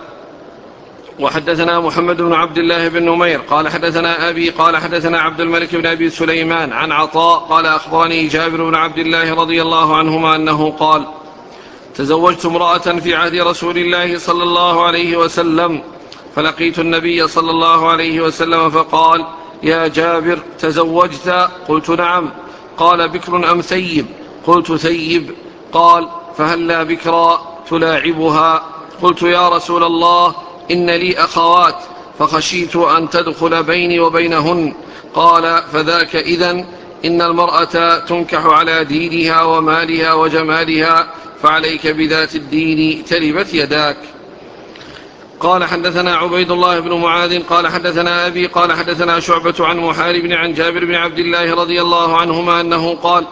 وحدثنا محمد بن عبد الله بن نمير قال حدثنا أبي قال حدثنا عبد الملك بن أبي سليمان عن عطاء قال أخبرني جابر بن عبد الله رضي الله عنهما أنه قال: تزوجت امرأة في عهد رسول الله صلى الله عليه وسلم، فلقيت النبي صلى الله عليه وسلم فقال: يا جابر تزوجت؟ قلت نعم. قال: بكر أم ثيب؟ قلت ثيب. قال: فهلا بكرا تلاعبها؟ قلت: يا رسول الله إن لي أخوات فخشيت أن تدخل بيني وبينهن. قال: فذاك إذن، إن المرأة تنكح على دينها ومالها وجمالها، فعليك بذات الدين تربت يداك. قال حدثنا عبيد الله بن معاذ قال حدثنا أبي قال حدثنا شعبة عن محارب عن جابر بن عبد الله رضي الله عنهما أنه قال: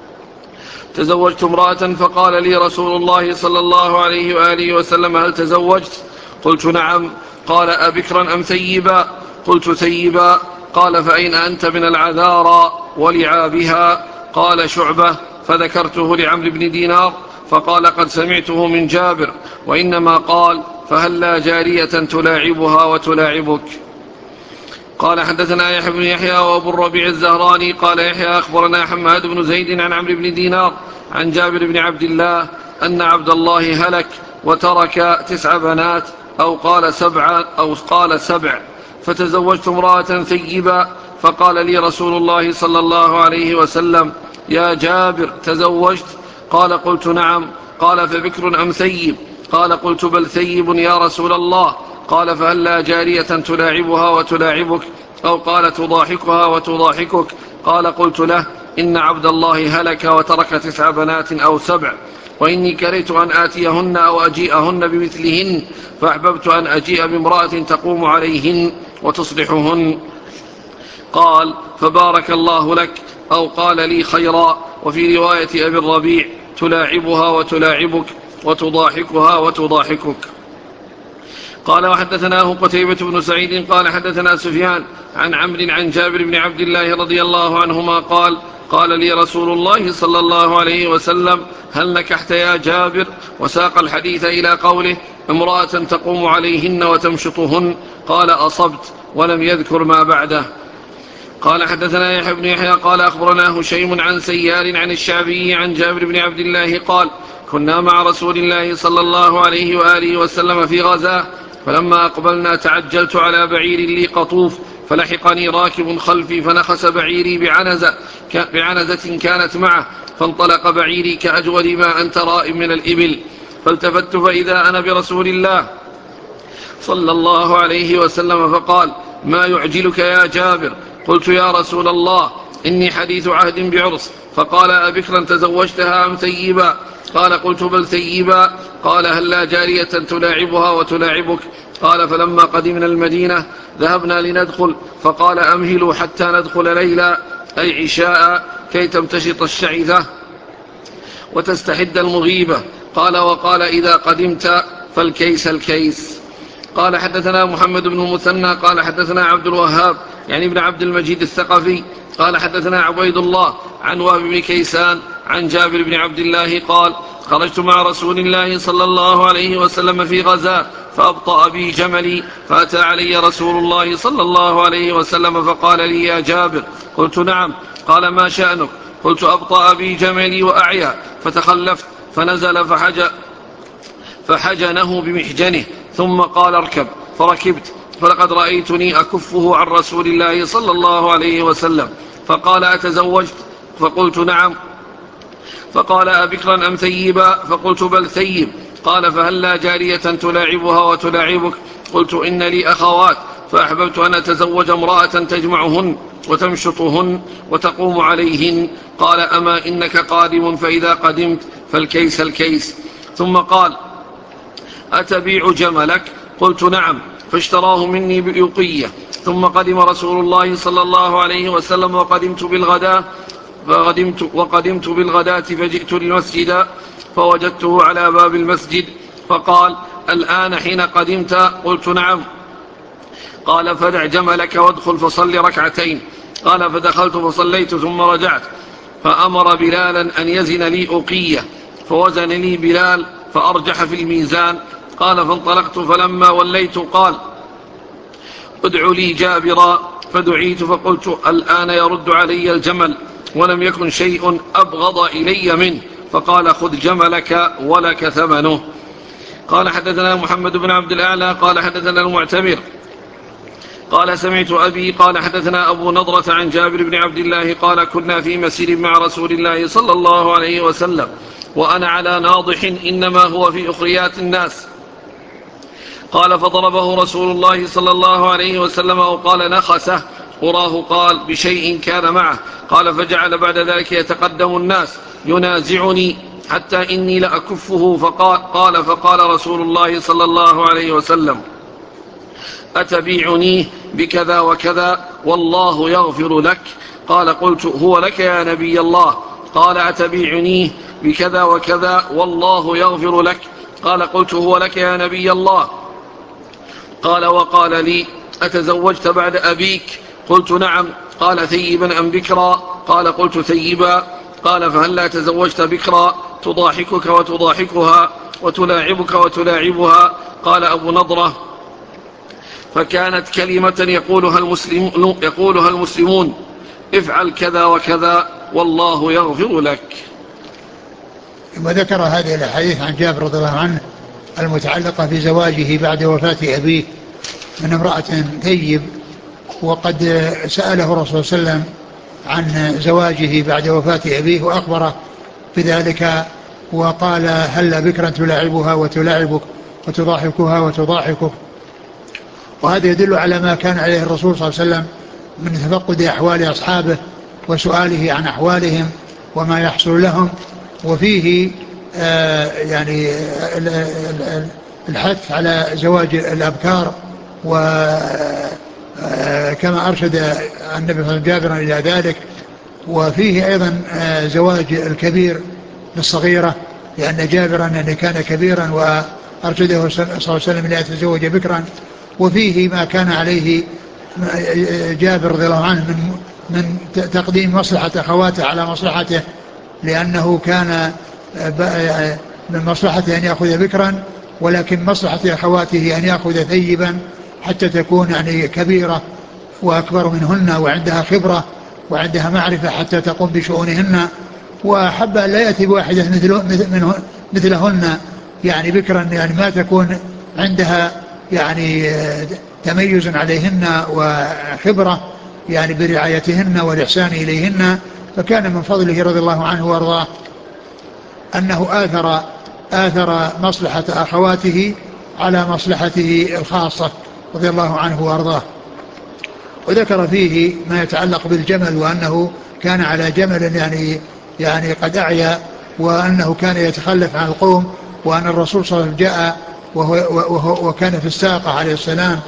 تزوجت امرأة فقال لي رسول الله صلى الله عليه وآله وسلم: هل تزوجت؟ قلت نعم. قال: أبكرا أم ثيبا؟ قلت ثيبا. قال: فأين أنت من العذارى ولعابها؟ قال شعبة: فذكرته لعمرو بن دينار فقال: قد سمعته من جابر، وإنما قال: فهلا جارية تلاعبها وتلاعبك. قال حدثنا يحيى بن يحيى وابو الربيع الزهراني قال يحيى أخبرنا حماد بن زيد عن عمرو بن دينار عن جابر بن عبد الله أن عبد الله هلك وترك 9 بنات أو قال 7 فتزوجت امرأة ثيبا، فقال لي رسول الله صلى الله عليه وسلم: يا جابر تزوجت؟ قال: قلت نعم. قال: فبكر أم ثيب؟ قال: قلت بل ثيب يا رسول الله. قال: فهلا جارية تلاعبها وتلاعبك؟ أو قال: تضاحكها وتضاحكك؟ قال: قلت له: إن عبد الله هلك وترك 9 بنات أو 7، وإني كرهت أن آتيهن أو أجيئهن بمثلهن، فأحببت أن أجيء بامرأة تقوم عليهن وتصلحهن. قال: فبارك الله لك، أو قال لي خيرا. وفي رواية أبي الربيع: تلاعبها وتلاعبك وتضاحكها وتضاحكك. قال وحدثناه قتيبة بن سعيد قال حدثنا سفيان عن عمرو عن جابر بن عبد الله رضي الله عنهما قال قال لي رسول الله صلى الله عليه وسلم هل نكحت يا جابر؟ وساق الحديث إلى قوله امرأة تقوم عليهن وتمشطهن، قال أصبت، ولم يذكر ما بعده. قال حدثنا يحيى بن يحيى قال أخبرنا هشيم عن سيار عن الشعبي عن جابر بن عبد الله قال كنا مع رسول الله صلى الله عليه وآله وسلم في غزاه، فلما أقبلنا تعجلت على بعير لي قطوف، فلحقني راكب خلفي فنخس بعيري بعنزة كانت معه، فانطلق بعيري كأجود ما أنت رائم من الإبل، فالتفت فإذا أنا برسول الله صلى الله عليه وسلم فقال ما يعجلك يا جابر؟ قلت يا رسول الله إني حديث عهد بعرس. فقال أبكرا تزوجتها أم ثيبا؟ قال قلت بل ثيبا. قال هل لا جارية تلاعبها وتلاعبك؟ قال فلما قدمنا المدينة ذهبنا لندخل، فقال أمهلوا حتى ندخل ليلا أي عشاء كي تمتشط الشعثة وتستحد المغيبة. قال وقال إذا قدمت فالكيس الكيس. قال حدثنا محمد بن المثنى قال حدثنا عبد الوهاب يعني ابن عبد المجيد الثقفي قال حدثنا عبيد الله عن وهب بن كيسان عن جابر بن عبد الله قال خرجت مع رسول الله صلى الله عليه وسلم في غزاة فأبطأ بي جملي، فأتى علي رسول الله صلى الله عليه وسلم فقال لي يا جابر؟ قلت نعم. قال ما شأنك؟ قلت أبطأ بي جملي وأعيا فتخلفت، فنزل فحجنه بمحجنه ثم قال اركب، فركبت، فلقد رأيتني أكفه عن رسول الله صلى الله عليه وسلم. فقال أتزوجت؟ فقلت نعم. فقال أبكرا أم ثيبا؟ فقلت بل ثيب. قال فهل لا جارية تلاعبها وتلاعبك؟ قلت إن لي أخوات، فأحببت أن أتزوج امرأة تجمعهن وتمشطهن وتقوم عليهن. قال أما إنك قادم، فإذا قدمت فالكيس الكيس. ثم قال أتبيع جملك؟ قلت نعم. فاشتراه مني بأوقية. ثم قدم رسول الله صلى الله عليه وسلم وقدمت بالغداة فجئت المسجد فوجدته على باب المسجد، فقال الآن حين قدمت؟ قلت نعم. قال فدع جملك وادخل فصل ركعتين. قال فدخلت فصليت ثم رجعت، فأمر بلالا أن يزن لي أوقية، فوزن لي بلال فأرجح في الميزان. قال فانطلقت، فلما وليت قال ادع لي جابرا، فدعيت فقلت الآن يرد علي الجمل، ولم يكن شيء أبغض إلي منه، فقال خذ جملك ولك ثمنه. قال حدثنا محمد بن عبد الأعلى قال حدثنا المعتمر قال سمعت أبي قال حدثنا أبو نضرة عن جابر بن عبد الله قال كنا في مسير مع رسول الله صلى الله عليه وسلم وأنا على ناضح إنما هو في أخريات الناس. قال فضربه رسول الله صلى الله عليه وسلم وقال نخسه، أراه قال بشيء كان معه. قال فجعل بعد ذلك يتقدم الناس ينازعني حتى إني لأكفه، فقال رسول الله صلى الله عليه وسلم أتبيعنيه بكذا وكذا والله يغفر لك؟ قال قلت هو لك يا نبي الله. قال أتبيعنيه بكذا وكذا والله يغفر لك؟ قال قلت هو لك يا نبي الله. قال وقال لي أتزوجت بعد أبيك؟ قلت نعم. قال ثيبا أم بكرا؟ قال قلت ثيبا. قال فهل لا تزوجت بكرا تضاحكك وتضاحكها وتلاعبك وتلاعبها؟ قال أبو نضرة فكانت كلمة يقولها المسلمون افعل كذا وكذا والله يغفر لك. ثم ذكر هذه الحديث عن جابر رضي الله عنه المتعلقة بزواجه بعد وفاة أبيه من امرأة ثيب، وقد سأله الرسول صلى الله عليه وسلم عن زواجه بعد وفاة أبيه وأخبره بذلك، وقال هل بكرا تلاعبها وتلاعبك وتضاحكها وتضاحكك. وهذا يدل على ما كان عليه الرسول صلى الله عليه وسلم من تفقد أحوال أصحابه وسؤاله عن أحوالهم وما يحصل لهم، وفيه يعني الحث على زواج الأبكار، وكما أرشد النبي صلى الله عليه وسلم جابرا إلى ذلك. وفيه أيضا زواج الكبير للصغيرة، لأن جابرا كان كبيرا أرشده صلى الله عليه وسلم ليتزوج بكرا. وفيه ما كان عليه جابر رضي الله عنه من تقديم مصلحة أخواته على مصلحته، لأنه كان من مصلحته أن يأخذ بكرا، ولكن مصلحة أخواته أن يأخذ ثيبا حتى تكون يعني كبيرة وأكبر منهن وعندها خبرة وعندها معرفة حتى تقوم بشؤونهن، وأحب أن لا يأتي بواحدة مثلهن يعني بكرا، يعني ما تكون عندها يعني تميز عليهن وخبرة يعني برعايتهن والإحسان إليهن. فكان من فضله رضي الله عنه وارضاه أنه آثر مصلحة أخواته على مصلحته الخاصة رضي الله عنه وارضاه. وذكر فيه ما يتعلق بالجمل، وأنه كان على جمل يعني قد أعيا، وأنه كان يتخلف عن القوم، وأن الرسول صلى الله عليه وسلم جاء وكان في الساقة عليه السلام.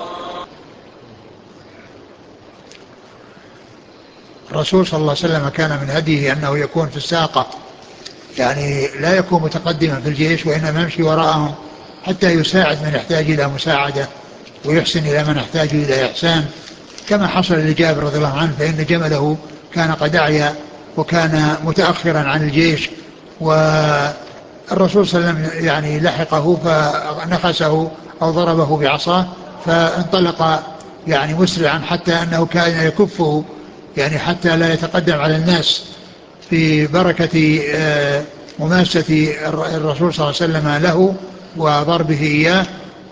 الرسول صلى الله عليه وسلم كان من هديه أنه يكون في الساقة، يعني لا يكون متقدما في الجيش، وإنما يمشي وراءهم حتى يساعد من يحتاج إلى مساعدة ويحسن إلى من يحتاج إلى إحسان، كما حصل لجابر رضي الله عنه، فإن جمله كان قد أعيا وكان متأخرا عن الجيش، والرسول صلى الله عليه وسلم يعني لحقه فنخسه أو ضربه بعصاه، فانطلق يعني مسرعا حتى أنه كان يكفه يعني حتى لا يتقدم على الناس، في بركة مماسة الرسول صلى الله عليه وسلم له وضربه إياه.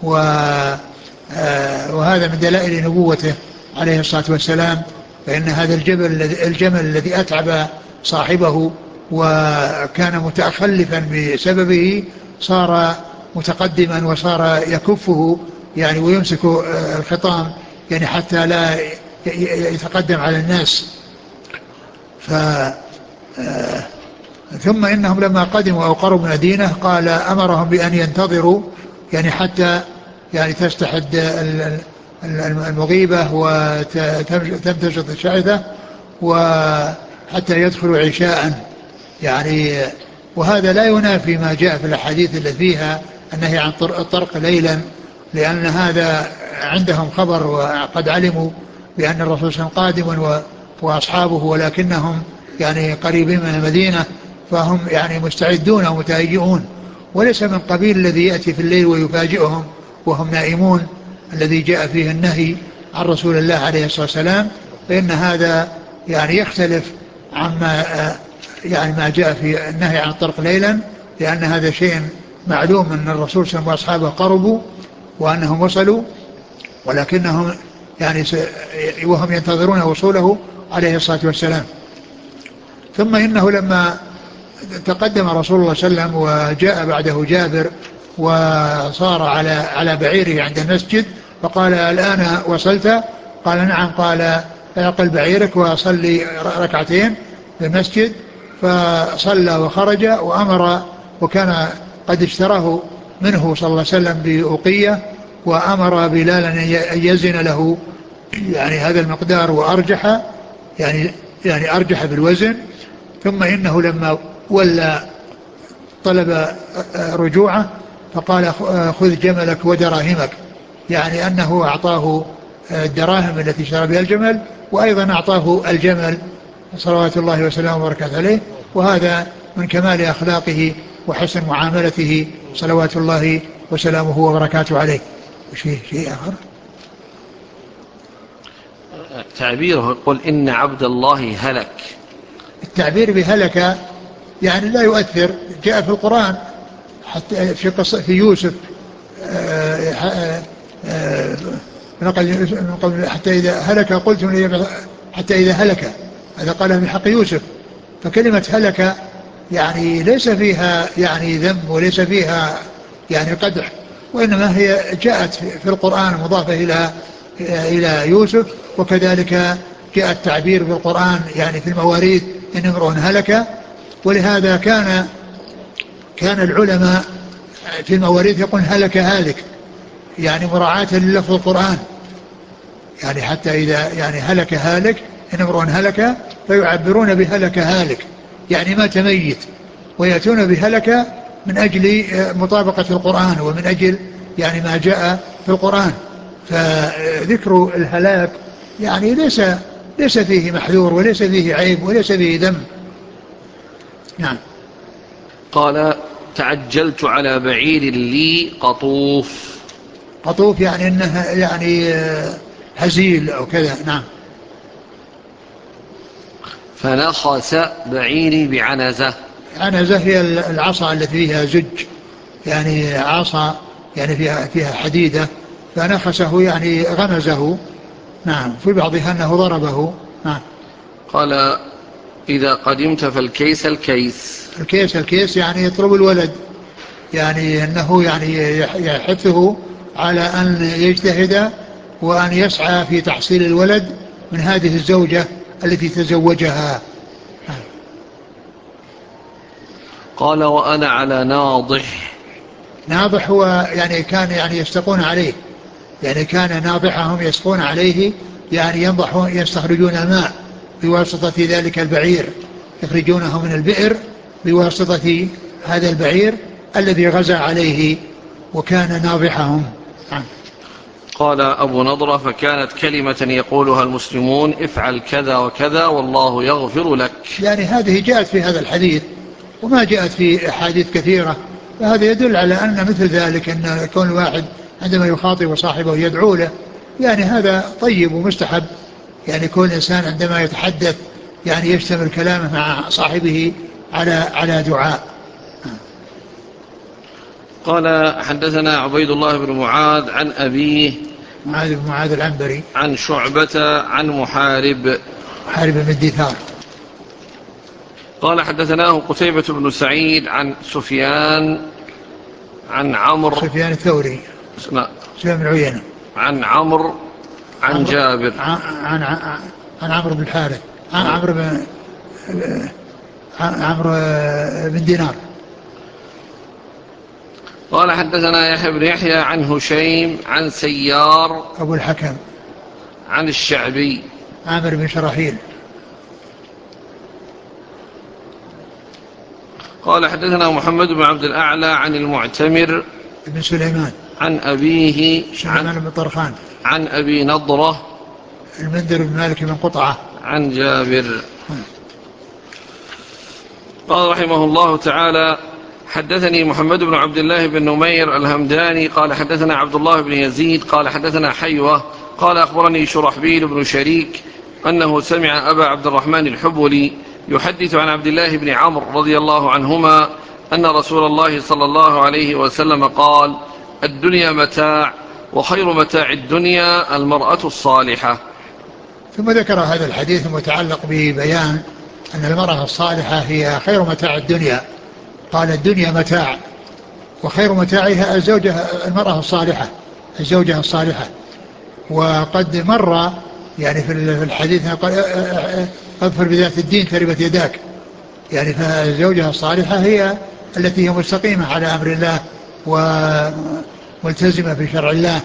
وهذا من دلائل نبوته عليه الصلاة والسلام، فإن هذا الجمل الذي أتعب صاحبه وكان متخلفا بسببه صار متقدما وصار يكفه يعني ويمسك الخطام يعني حتى لا يتقدم على الناس. ثم إنهم لما قدموا أو قربوا من المدينة قال أمرهم بأن ينتظروا يعني حتى يعني تستحد المغيبة وتمتشط الشعثة وحتى يدخلوا عشاء يعني. وهذا لا ينافي ما جاء في الأحاديث التي فيها النهي عن الطرق ليلا، لأن هذا عندهم خبر وقد علموا بأن الرسول صلى الله عليه وسلم قادم وأصحابه، ولكنهم يعني قريبين من المدينة، فهم يعني مستعدون ومتهيئون، وليس من قبيل الذي يأتي في الليل ويفاجئهم وهم نائمون الذي جاء فيه النهي عن رسول الله عليه الصلاة والسلام. فإن هذا يعني يختلف عما يعني ما جاء في النهي عن الطرق ليلا، لأن هذا شيء معلوم أن الرسول صلى الله عليه وسلم وأصحابه قربوا وأنهم وصلوا، ولكنهم يعني وهم ينتظرون وصوله عليه الصلاة والسلام. ثم إنه لما تقدم رسول الله صلى الله عليه وسلم وجاء بعده جابر وصار على بعيره عند المسجد، فقال الآن وصلت؟ قال نعم. قال اعقل بعيرك وصلي ركعتين في المسجد. فصلى وخرج وأمر، وكان قد اشتراه منه صلى الله عليه وسلم بأوقية، وأمر بلالا أن يزن له يعني هذا المقدار وأرجح يعني أرجح بالوزن. ثم إنه لما ولى طلب رجوعه فقال خذ جملك ودراهمك، يعني أنه أعطاه الدراهم التي اشترى بها الجمل، وأيضا أعطاه الجمل صلوات الله وسلامه وبركاته عليه. وهذا من كمال أخلاقه وحسن معاملته صلوات الله وسلامه وبركاته عليه. شيء آخر تعبيره يقول إن عبد الله هلك. التعبير بهلك يعني لا يؤثر، جاء في القرآن حتى في قصة في يوسف حتى إذا هلك قلتم حتى إذا هلك، هذا قاله في حق يوسف. فكلمة هلك يعني ليس فيها يعني ذنب وليس فيها يعني قدح، وإنما هي جاءت في القرآن مضافة إلى يوسف. وكذلك جاء التعبير بالقرآن يعني في المواريث إن امرؤ هلك. ولهذا كان العلماء في المواريث يقول هلك هالك، يعني مراعاة للفظ القرآن، يعني حتى إذا يعني هلك هالك إن امرؤ هلك فيعبرون بهلك هالك يعني مات ميت، ويأتون بهلك من أجل مطابقة القرآن ومن أجل يعني ما جاء في القرآن. فذكر الهلاك يعني ليس فيه محذور وليس فيه عيب وليس فيه ذم. نعم. قال تعجلت على بعير لي قطوف. قطوف يعني انه يعني هزيل او كذا. نعم. فنخس بعيري بعنزة. عنزة هي العصا التي فيها زج، يعني عصا يعني فيها حديدة، فنخسه يعني غمزه. نعم. في بعضها انه ضربه. نعم. قال إذا قدمت فالكيس الكيس. الكيس يعني يطلب الولد، يعني أنه يعني يحثه على أن يجتهد وأن يسعى في تحصيل الولد من هذه الزوجة التي تزوجها. قال وأنا على ناضح. ناضح هو يعني كان يعني يستقون عليه، يعني كان ناضحهم يسقون عليه، يعني ينضحون يستخرجون الماء بواسطة ذلك البعير، يخرجونه من البئر بواسطة هذا البعير الذي غزا عليه وكان ناضحهم. قال أبو نضرة فكانت كلمة يقولها المسلمون افعل كذا وكذا والله يغفر لك. يعني هذه جاءت في هذا الحديث وما جاءت في أحاديث كثيرة، فهذا يدل على أن مثل ذلك أن كون الواحد عندما يخاطب صاحبه يدعو له يعني هذا طيب ومستحب، يعني كون الإنسان عندما يتحدث يعني يشتمل كلامه مع صاحبه على دعاء. قال حدثنا عبيد الله بن معاذ عن أبيه معاذ بن معاذ العنبري عن شعبة عن محارب بن دثار. قال حدثناه قتيبة بن سعيد عن سفيان عن عمرو سفيان الثوري سفيان بن عيينة عن عمرو عن جابر عن عمرو بن الحارث عن عمرو بن دينار. قال حدثنا يحيى بن يحيى عن هشيم عن سيار أبو الحكم عن الشعبي عامر بن شراحيل. قال حدثنا محمد بن عبد الأعلى عن المعتمر بن سليمان عن أبيه سليمان بن طرخان عن أبي نضرة المنذر بن مالك بن قطعة عن جابر. قال رحمه الله تعالى حدثني محمد بن عبد الله بن نمير الهمداني قال حدثنا عبد الله بن يزيد قال حدثنا حيوة قال أخبرني شرحبيل بن شريك أنه سمع أبا عبد الرحمن الحبولي يحدث عن عبد الله بن عمرو رضي الله عنهما أن رسول الله صلى الله عليه وسلم قال الدنيا متاع وخير متاع الدنيا المرأة الصالحة. ثم ذكر هذا الحديث المتعلق ببيان أن المرأة الصالحة هي خير متاع الدنيا. قال الدنيا متاع وخير متاعها المرأة الصالحة، الزوجة الصالحة. وقد مر يعني في الحديث قال اظفر بذات الدين تربت يداك، يعني فالزوجة الصالحة هي التي هي مستقيمة على أمر الله وملتزمة في شرع الله،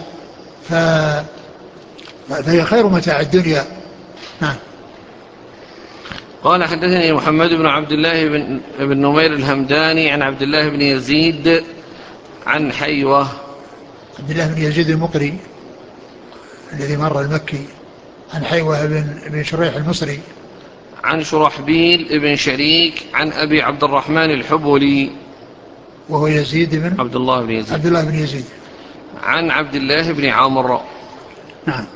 فهي خير متاع الدنيا. نعم. قال حدثني محمد بن عبد الله بن نمير الهمداني عن عبد الله بن يزيد عن حيوة عبد الله بن يزيد المقري الذي مر المكي عن حيوة بن شريح المصري عن شرحبيل بن شريك عن أبي عبد الرحمن الحبولي وهو يزيد بن عبد الله بن يزيد عن عبد الله بن عمرو. نعم.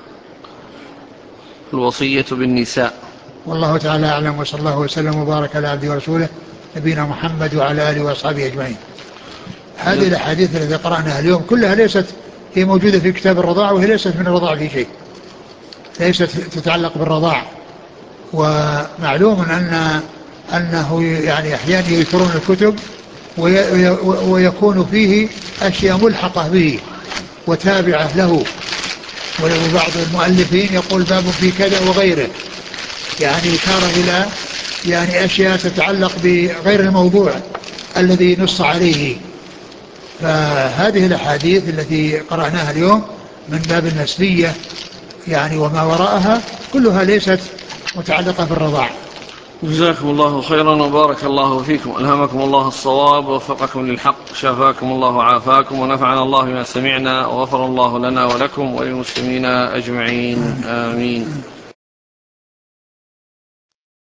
الوصية بالنساء. والله تعالى أعلم، وصلى الله وسلم وبارك على عبده ورسوله نبينا محمد وعلى آله وأصحابه أجمعين. هذه الأحاديث التي قرأناها اليوم كلها هي موجودة في كتاب الرضاع، وهي ليست من الرضاع في شيء، ليست تتعلق بالرضاع. ومعلوم أنه يعني أحيانا يذكرون الكتب ويكون فيه أشياء ملحقة به وتابعة له، وبعض المؤلفين يقول باب في كذا وغيره، يعني إشارة إلى يعني أشياء تتعلق بغير الموضوع الذي نص عليه. فهذه الأحاديث التي قرأناها اليوم من باب النسبية يعني وما وراءها كلها ليست متعلقة بالرضاع. جزاكم الله خيرا وبارك الله فيكم، ألهمكم الله الصواب ووفقكم للحق، شافاكم الله وعافاكم، ونفعنا الله بما سمعنا، وغفر الله لنا ولكم وللمسلمين أجمعين، آمين.